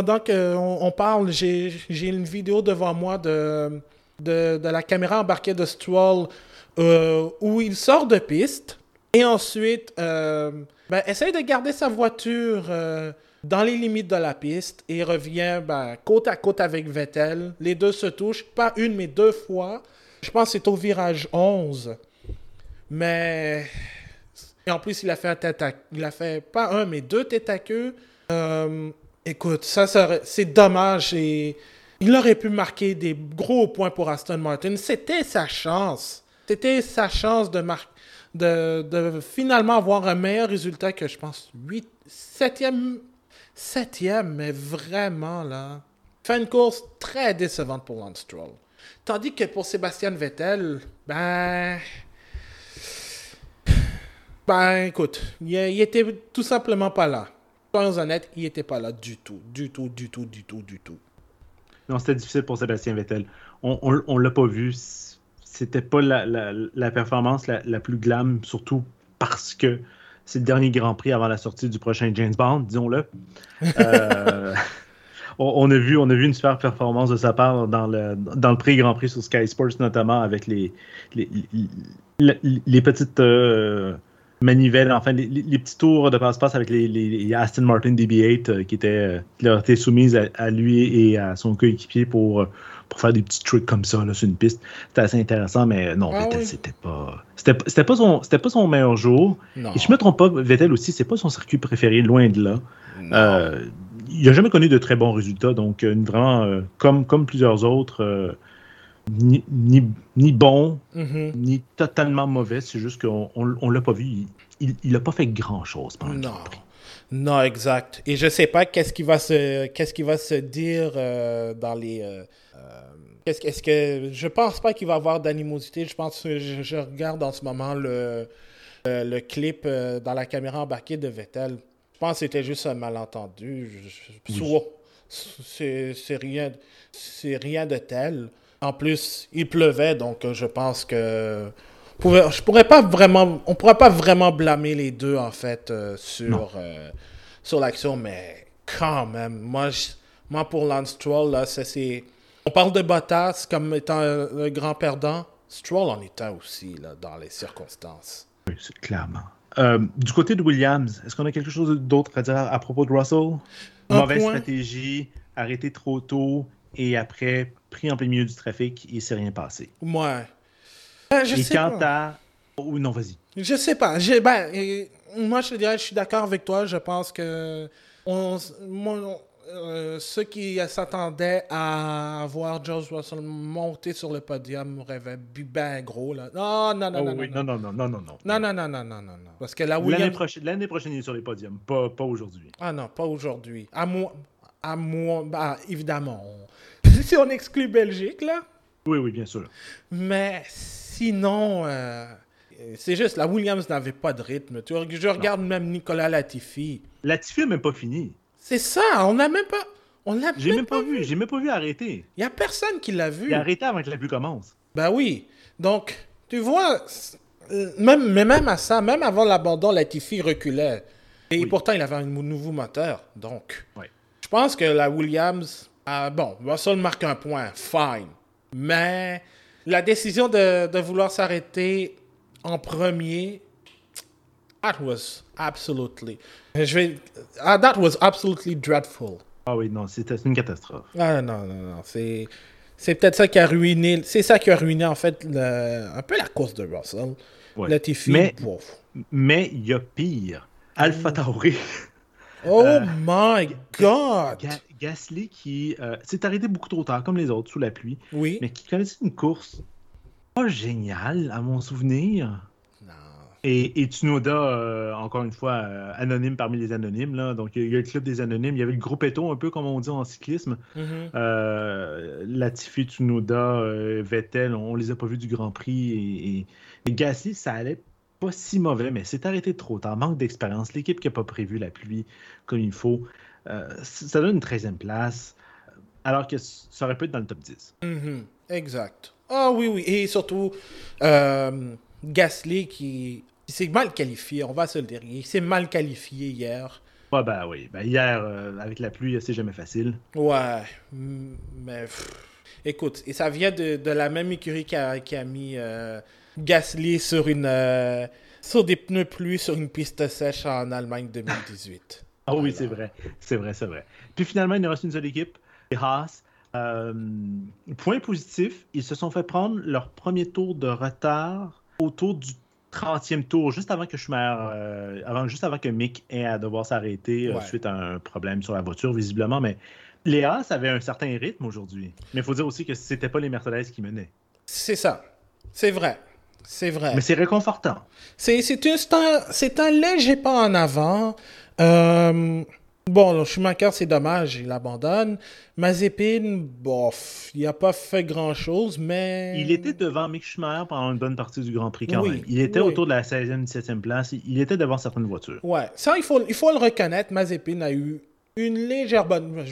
on parle, j'ai une vidéo devant moi de la caméra embarquée de Stroll où il sort de piste. Et ensuite, essaye de garder sa voiture dans les limites de la piste et revient côte à côte avec Vettel. Les deux se touchent, pas une, mais 2 fois. Je pense que c'est au virage 11. Mais... Et en plus, il a fait pas un, mais 2 têtes à queue. Écoute, c'est dommage. Et il aurait pu marquer des gros points pour Aston Martin. C'était sa chance. C'était sa chance de marquer. De finalement avoir un meilleur résultat que, je pense, 7e, mais vraiment, là, fait une course très décevante pour Lance Stroll. Tandis que pour Sébastien Vettel, écoute, il était tout simplement pas là. Soyons honnêtes, il était pas là du tout. Non, c'était difficile pour Sébastien Vettel. On l'a pas vu. C'était pas la performance la plus glam, surtout parce que c'est le dernier Grand Prix avant la sortie du prochain James Bond, disons-le. On a vu une super performance de sa part dans le pré-Grand Prix sur Sky Sports, notamment avec les petites manivelles, enfin les petits tours de passe-passe avec les Aston Martin DB8 qui leur étaient soumises à lui et à son coéquipier pour faire des petits trucs comme ça là, sur une piste. C'était assez intéressant, mais non, Vettel, c'était pas son meilleur jour. Non. Et je me trompe pas, Vettel aussi, c'est pas son circuit préféré, loin de là. Il n'a jamais connu de très bons résultats, donc vraiment, comme plusieurs autres, ni bon, ni totalement mauvais. C'est juste qu'on l'a pas vu. Il n'a pas fait grand-chose pendant le Grand Prix. Non, exact. Et je sais pas qu'est-ce qui va se dire dans les... Est-ce que je pense pas qu'il va y avoir d'animosité. Je pense que je regarde en ce moment le clip dans la caméra embarquée de Vettel. Je pense que c'était juste un malentendu. C'est rien de tel. En plus, il pleuvait, donc je pense que on pourrait pas vraiment blâmer les deux, en fait, sur l'action, mais quand même, moi pour Lance Stroll, là, on parle de Bottas comme étant le grand perdant. Stroll en est un aussi, là, dans les circonstances. Oui, c'est clairement. Du côté de Williams, est-ce qu'on a quelque chose d'autre à dire à propos de Russell? Mauvaise stratégie, arrêté trop tôt, et après, pris en plein milieu du trafic, il ne s'est rien passé. Ouais. Oh, non, vas-y. Je sais pas. Moi, je te dirais, je suis d'accord avec toi. Je pense que ceux qui s'attendaient à voir George Russell monter sur le podium rêvaient bien gros, là. Non. Parce que la Williams... L'année prochaine, il est sur les podiums, pas aujourd'hui. Ah non, pas aujourd'hui. À moi, évidemment. Si on exclut Belgique, là. Oui, bien sûr. Mais sinon, c'est juste, la Williams n'avait pas de rythme. Je regarde même Nicolas Latifi. Latifi n'a même pas fini. C'est ça, on n'a même pas... J'ai même pas vu arrêter. Il n'y a personne qui l'a vu. Il a arrêté avant que la pluie commence. Ben oui. Donc, tu vois, même à ça, même avant l'abandon, Latifi reculait. Et pourtant, il avait un nouveau moteur. Donc, je pense que la Williams... Russell marque un point, fine. Mais la décision de vouloir s'arrêter en premier... That was absolutely dreadful. Ah oui, non, c'était une catastrophe. Ah non. C'est peut-être ça qui a ruiné... C'est ça qui a ruiné, en fait, un peu la course de Russell. Ouais. Latifi, mais il y a pire. Alpha Tauri. Oh my God! Gasly qui s'est arrêté beaucoup trop tard, comme les autres, sous la pluie. Oui. Mais qui connaissait une course pas géniale, à mon souvenir. Et Tsunoda, encore une fois, anonyme parmi les anonymes. Là. Donc, il y a le club des anonymes. Il y avait le groupe Eto, un peu comme on dit en cyclisme. Mm-hmm. Latifi, Tsunoda, Vettel, on les a pas vus du Grand Prix. Et Gasly, ça allait pas si mauvais, mais c'est arrêté trop tard. Manque d'expérience. L'équipe qui n'a pas prévu la pluie comme il faut. Ça donne une 13e place, alors que ça aurait pu être dans le top 10. Mm-hmm. Exact. Ah oui. Et surtout, Gasly qui s'est mal qualifié, on va se le dire. Il s'est mal qualifié hier. Ouais, hier, avec la pluie, c'est jamais facile. Ouais, mais écoute, et ça vient de la même écurie qui a mis Gasly sur des pneus pluie sur une piste sèche en Allemagne 2018. Ah oui, c'est vrai. Puis finalement, il nous reste une seule équipe, les Haas. Point positif, ils se sont fait prendre leur premier tour de retard autour du 30e tour, juste avant que Mick ait à devoir s'arrêter suite à un problème sur la voiture, visiblement. Mais les Haas avaient un certain rythme aujourd'hui. Mais il faut dire aussi que c'était pas les Mercedes qui menaient. C'est ça. C'est vrai. Mais c'est réconfortant. C'est un léger pas en avant. Schumacher, c'est dommage, il abandonne. Mazepin, il n'a pas fait grand-chose, mais... Il était devant Mick Schumacher pendant une bonne partie du Grand Prix quand même. Il était autour de la 16e, 17e place. Il était devant certaines voitures. Ouais, ça, il faut le reconnaître. Mazepin a eu une légère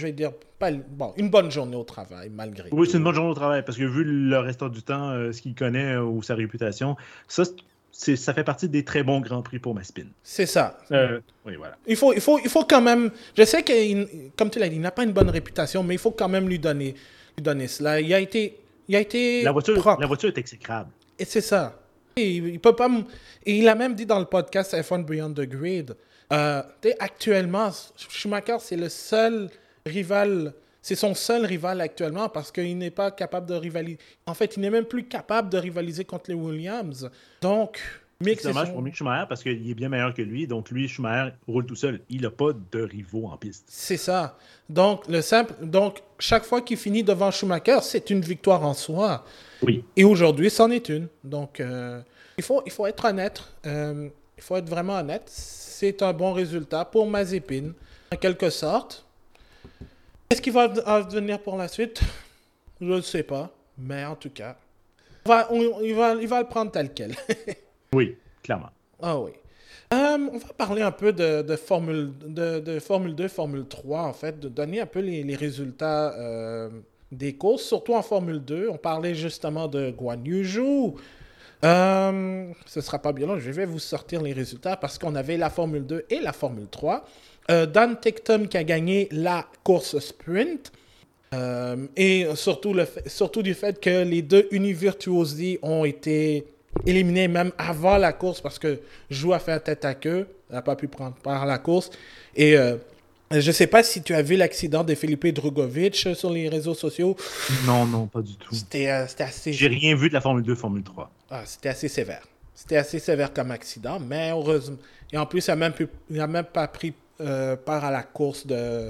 une bonne journée au travail, malgré tout. Oui, c'est une bonne journée au travail, parce que vu le restant du temps, ce qu'il connaît ou sa réputation, ça fait partie des très bons Grands Prix pour Mazepin. C'est ça. Oui, voilà. Il faut quand même... Je sais que, comme tu l'as dit, il n'a pas une bonne réputation, mais il faut quand même lui donner cela. Il a été la voiture, propre. La voiture est exécrable. Et c'est ça. Il peut pas... Et il a même dit dans le podcast F1 Beyond the Grid, actuellement, Schumacher, c'est le seul rival... C'est son seul rival actuellement parce qu'il n'est pas capable de rivaliser. En fait, il n'est même plus capable de rivaliser contre les Williams. Donc, Mick, c'est dommage pour Mick Schumacher parce qu'il est bien meilleur que lui. Donc, lui, Schumacher roule tout seul. Il n'a pas de rivaux en piste. C'est ça. Donc, chaque fois qu'il finit devant Schumacher, c'est une victoire en soi. Oui. Et aujourd'hui, c'en est une. Donc, il faut être honnête. Il faut être vraiment honnête. C'est un bon résultat pour Mazepin, en quelque sorte. Qu'est-ce qu'il va advenir pour la suite? Je ne sais pas, mais en tout cas, il va le prendre tel quel. Oui, clairement. Ah oui. On va parler un peu de Formule 2, Formule 3, en fait, de donner un peu les résultats des courses, surtout en Formule 2. On parlait justement de Guan Yu Zhou. Ce sera pas bien long. Je vais vous sortir les résultats parce qu'on avait la Formule 2 et la Formule 3. Dan Ticktum qui a gagné la course sprint. Et surtout du fait que les deux Univirtuosi ont été éliminés même avant la course parce que Jou a fait un tête à queue. Elle n'a pas pu prendre part à la course. Et je ne sais pas si tu as vu l'accident de Felipe Drugovich sur les réseaux sociaux. Non, pas du tout. C'était assez... J'ai rien vu de la Formule 2, Formule 3. C'était assez sévère. C'était assez sévère comme accident, mais heureusement. Et en plus, il n'a même pas pris part à la course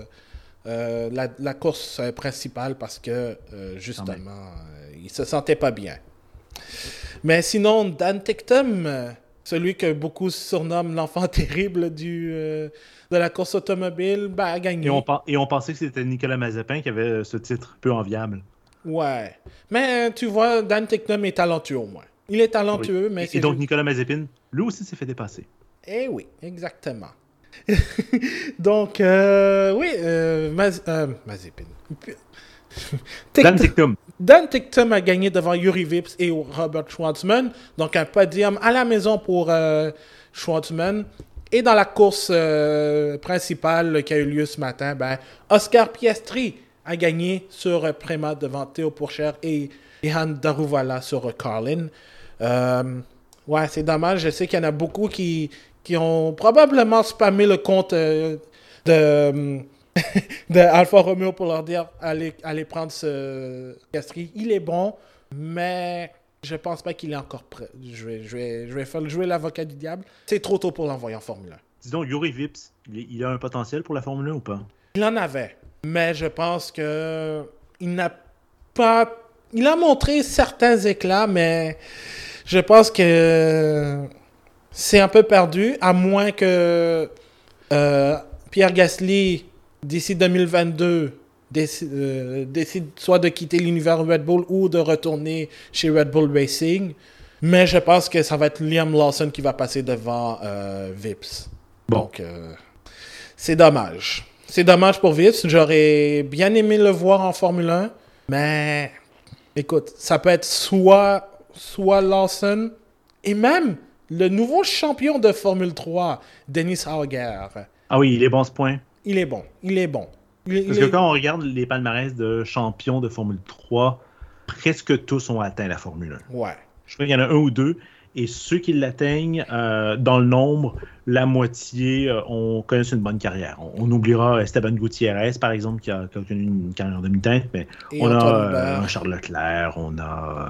la course principale parce que, justement, il ne se sentait pas bien. Mais sinon, Dan Ticktum, celui que beaucoup surnomment l'enfant terrible de la course automobile, a gagné. Et on pensait que c'était Nicolas Mazepin qui avait ce titre peu enviable. Ouais. Mais tu vois, Dan Ticktum est talentueux au moins. Il est talentueux, oui. Mais et donc Nicolas Mazepin, lui aussi s'est fait dépasser. Eh oui, exactement. Donc, oui, Mazepin. Dan Ticktum a gagné devant Yuri Vips et Robert Schwartzman. Donc, un podium à la maison pour Schwartzman. Et dans la course principale qui a eu lieu ce matin, Oscar Piastri a gagné sur Prema devant Théo Pourchaire et Han Daruvala sur Carlin. Ouais, c'est dommage. Je sais qu'il y en a beaucoup qui ont probablement spammé le compte de Alfa Romeo pour leur dire allez prendre ce Piastri. Il est bon, mais je pense pas qu'il est encore prêt. Je vais faire jouer l'avocat du diable. C'est trop tôt pour l'envoyer en Formule 1. Disons, Yuri Vips, il a un potentiel pour la Formule 1 ou pas? Il en avait, mais je pense que il n'a pas... Il a montré certains éclats, mais je pense que c'est un peu perdu, à moins que Pierre Gasly, d'ici 2022, décide soit de quitter l'univers Red Bull ou de retourner chez Red Bull Racing. Mais je pense que ça va être Liam Lawson qui va passer devant Vips. Bon. Donc, c'est dommage. C'est dommage pour Vips. J'aurais bien aimé le voir en Formule 1. Mais, écoute, ça peut être soit Lawson et même le nouveau champion de Formule 3, Dennis Hauger. Ah oui, il est bon ce point. Il est bon. Parce que quand on regarde les palmarès de champions de Formule 3, presque tous ont atteint la Formule 1. Ouais. Je crois qu'il y en a un ou deux. Et ceux qui l'atteignent, dans le nombre, la moitié connaissent une bonne carrière. On oubliera Esteban Gutiérrez, par exemple, qui a connu une carrière de mi-teinte, mais on a Charles Leclerc, on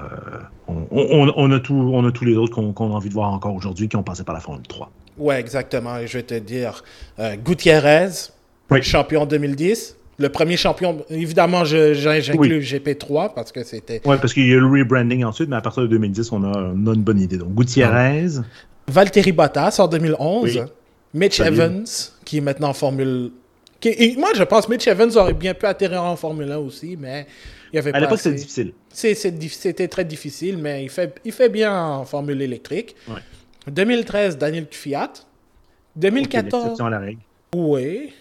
a tous les autres qu'on a envie de voir encore aujourd'hui qui ont passé par la Formule 3. Ouais, exactement. Et je vais te dire, Gutiérrez, champion 2010. Le premier champion, évidemment, j'inclus GP3 parce que c'était... Oui, parce qu'il y a le rebranding ensuite, mais à partir de 2010, on a une bonne idée. Donc, Gutiérrez. Valtteri Bottas en 2011. Oui. Mitch Evans, qui est maintenant en Formule... moi, je pense que Mitch Evans aurait bien pu atterrir en Formule 1 aussi, mais il y avait pas... À l'époque, c'était difficile. C'était très difficile, mais il fait bien en Formule électrique. Ouais. 2013, Daniel Kvyat. 2014... L'exception à la règle. Oui.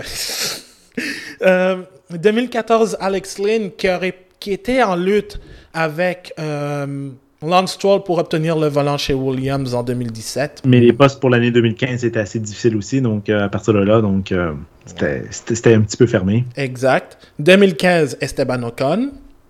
2014, Alex Lynn qui était en lutte avec Lance Stroll pour obtenir le volant chez Williams en 2017. Mais les postes pour l'année 2015 étaient assez difficiles aussi, donc à partir de là, c'était un petit peu fermé. Exact. 2015, Esteban Ocon.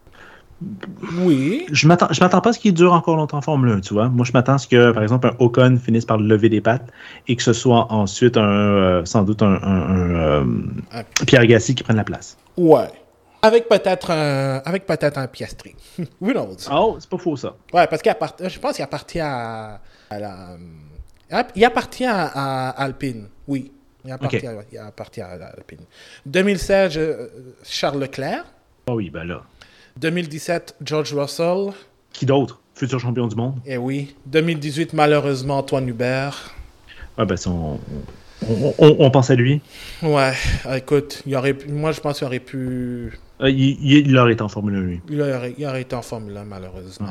Oui. Je m'attends pas à ce qu'il dure encore longtemps en Formule 1, tu vois. Moi, je m'attends à ce que, par exemple, un Ocon finisse par lever des pattes et que ce soit ensuite sans doute un Pierre Gasly qui prenne la place. Ouais. Avec peut-être un Piastri. Who knows? Oh, c'est pas faux, ça. Ouais, parce je pense qu'il appartient à il appartient à Alpine. Oui. Il appartient à Alpine. 2016, Charles Leclerc. Ah oui, ben là. 2017, George Russell. Qui d'autre? Futur champion du monde. Eh oui. 2018, malheureusement, Antoine Hubert. Ah ben ça, on pense à lui. Ouais, écoute, moi je pense qu'il aurait pu... Il aurait été en Formule 1, lui. Il aurait été en Formule 1, malheureusement.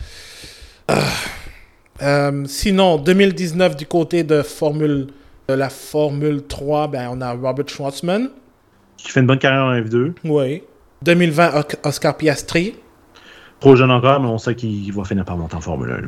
Ouais. Sinon, 2019, du côté de la Formule 3, on a Robert Schwartzman. Qui fait une bonne carrière en F2. Oui. 2020, Oscar Piastri. Trop jeune encore, mais on sait qu'il va finir par monter en Formule 1, lui aussi.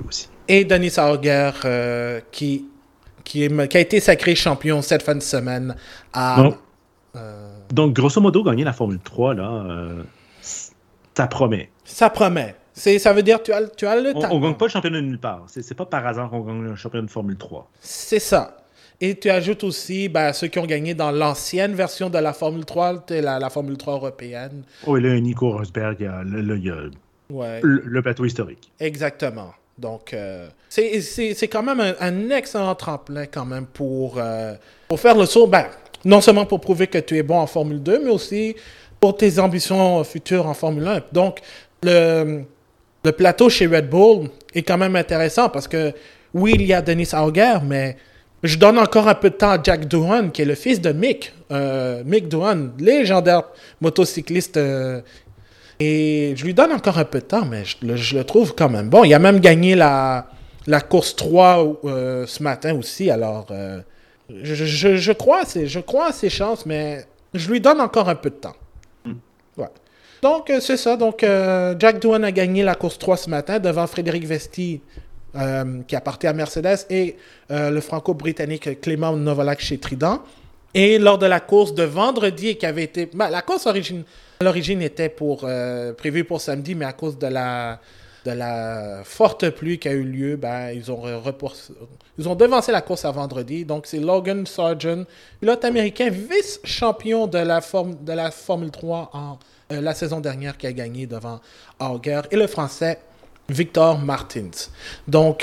et Denis Auger qui a été sacré champion cette fin de semaine Donc, grosso modo, gagner la Formule 3, là, ça promet. Ça promet. Ça veut dire que tu as le temps. On ne gagne pas le championnat de nulle part. C'est pas par hasard qu'on gagne le championnat de Formule 3. C'est ça. Et tu ajoutes aussi ceux qui ont gagné dans l'ancienne version de la Formule 3, la Formule 3 européenne. Oui, là, Nico Rosberg, il y a le plateau historique. Exactement. Donc, c'est quand même un excellent tremplin quand même pour faire le saut. Non seulement pour prouver que tu es bon en Formule 2, mais aussi pour tes ambitions futures en Formule 1. Donc, le plateau chez Red Bull est quand même intéressant parce que, oui, il y a Denis Auger, mais je donne encore un peu de temps à Jack Doohan, qui est le fils de Mick Doohan, légendaire motocycliste. Et je lui donne encore un peu de temps, mais je le trouve quand même bon. Il a même gagné la course 3 ce matin aussi, alors je crois à ses chances, mais je lui donne encore un peu de temps. Ouais. Donc, c'est ça. Donc, Jack Doohan a gagné la course 3 ce matin devant Frédéric Vesti, qui appartient à Mercedes, et le franco-britannique Clément Novalak chez Trident. Et lors de la course de vendredi, qui avait été... la course à l'origine était prévue pour samedi, mais à cause de la forte pluie qui a eu lieu, ils ont devancé la course à vendredi. Donc, c'est Logan Sargent, pilote américain, vice-champion de la Formule 3 la saison dernière, qui a gagné devant Auger, et le Français Victor Martins. Donc,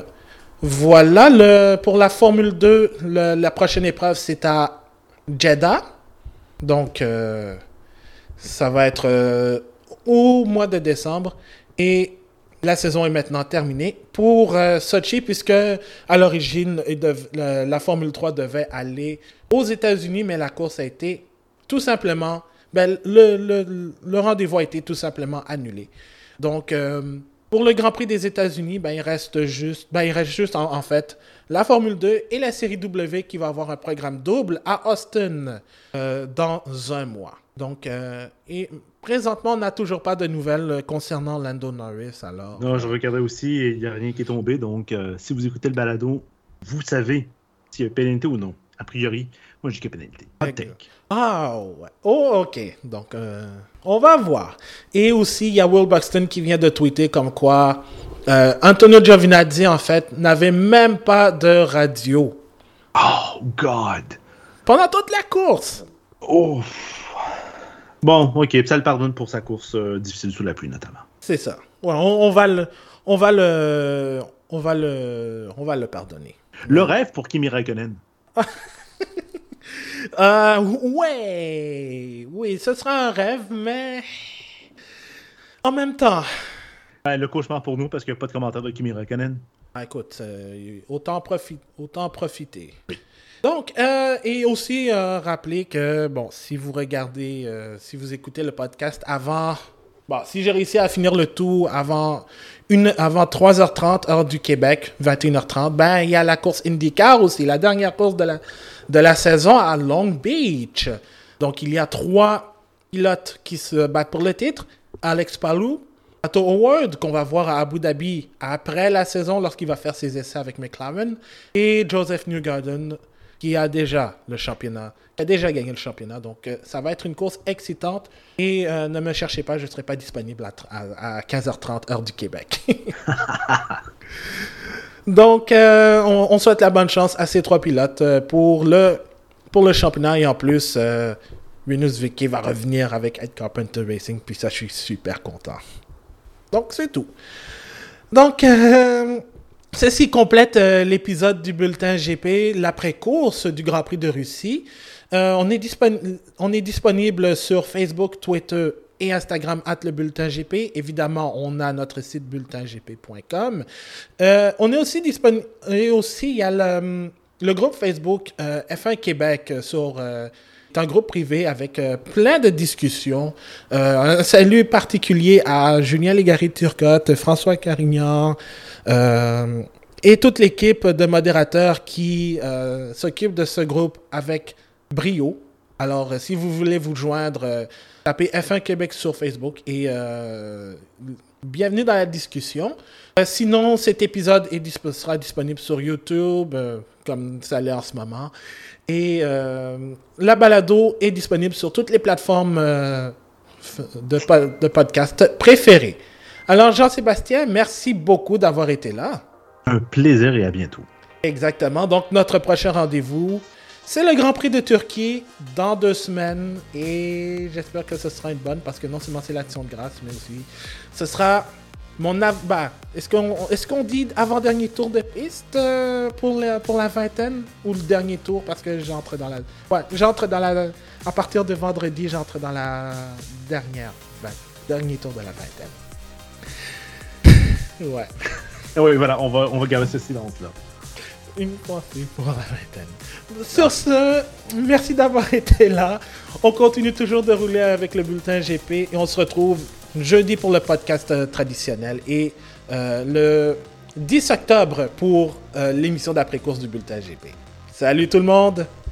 voilà, pour la Formule 2, la prochaine épreuve, c'est à Jeddah. Donc, ça va être au mois de décembre. Et la saison est maintenant terminée pour Sochi, puisque à l'origine, la Formule 3 devait aller aux États-Unis, mais la course a été tout simplement... le rendez-vous a été tout simplement annulé. Donc... pour le Grand Prix des États-Unis, il reste juste en fait la Formule 2 et la Série W qui va avoir un programme double à Austin dans un mois. Donc, et présentement, on n'a toujours pas de nouvelles concernant Lando Norris. Alors, non, je regardais aussi et il n'y a rien qui est tombé. Donc, si vous écoutez le balado, vous savez s'il y a pénalité ou non. A priori, moi, j'ai que pénalité. Ah, ouais. Oh, OK. Donc, on va voir. Et aussi, il y a Will Buxton qui vient de tweeter comme quoi Antonio Giovinazzi, en fait, n'avait même pas de radio. Oh, God! Pendant toute la course! Oh! Bon, OK. Ça le pardonne pour sa course difficile sous la pluie, notamment. C'est ça. Ouais, on va le pardonner. Le rêve pour Kimi Räikkönen. Oui, ce sera un rêve, mais en même temps... Le cauchemar pour nous, parce qu'il n'y a pas de commentaire de Kimi Räikkönen. Écoute, autant profiter. Donc, et aussi rappeler que, si vous regardez, si vous écoutez le podcast avant... si j'ai réussi à finir le tout avant 3h30, heure du Québec, 21h30, il y a la course IndyCar aussi, la dernière course de la saison à Long Beach. Donc, il y a 3 pilotes qui se battent pour le titre. Alex Palou, Pato O'Ward, qu'on va voir à Abu Dhabi après la saison lorsqu'il va faire ses essais avec McLaren. Et Joseph Newgarden, qui a déjà gagné le championnat. Donc, ça va être une course excitante. Et ne me cherchez pas, je ne serai pas disponible à 15h30, heure du Québec. Donc, on souhaite la bonne chance à ces 3 pilotes pour le championnat. Et en plus, Rinus VeeKay va revenir avec Ed Carpenter Racing. Puis ça, je suis super content. Donc, c'est tout. Donc, ceci complète l'épisode du Bulletin GP, l'après-course du Grand Prix de Russie. On est disponible sur Facebook, Twitter et Instagram @lebulletingp. Évidemment, on a notre site bulletingp.com. On est aussi disponible. Et aussi, il y a le groupe Facebook F1 Québec c'est un groupe privé avec plein de discussions. Un salut particulier à Julien Légaré-Turcotte, François Carignan et toute l'équipe de modérateurs qui s'occupe de ce groupe avec brio. Alors, si vous voulez vous joindre, tapez F1 Québec sur Facebook et bienvenue dans la discussion. Sinon, cet épisode sera disponible sur YouTube, comme ça l'est en ce moment. Et la balado est disponible sur toutes les plateformes de podcast préférées. Alors, Jean-Sébastien, merci beaucoup d'avoir été là. Un plaisir et à bientôt. Exactement. Donc, notre prochain rendez-vous, c'est le Grand Prix de Turquie dans 2 semaines. Et j'espère que ce sera une bonne, parce que non seulement c'est l'Action de grâce, mais aussi ce sera est-ce qu'on dit avant-dernier tour de piste pour la vingtaine, ou le dernier tour, parce que j'entre dans la... À partir de vendredi, j'entre dans la dernier tour de la vingtaine. Ouais. Oui, voilà, on va garder ce silence-là. Une pensée pour la vingtaine. Sur ce, merci d'avoir été là. On continue toujours de rouler avec le bulletin GP et on se retrouve jeudi pour le podcast traditionnel et le 10 octobre pour l'émission d'après-course du bulletin GP. Salut tout le monde!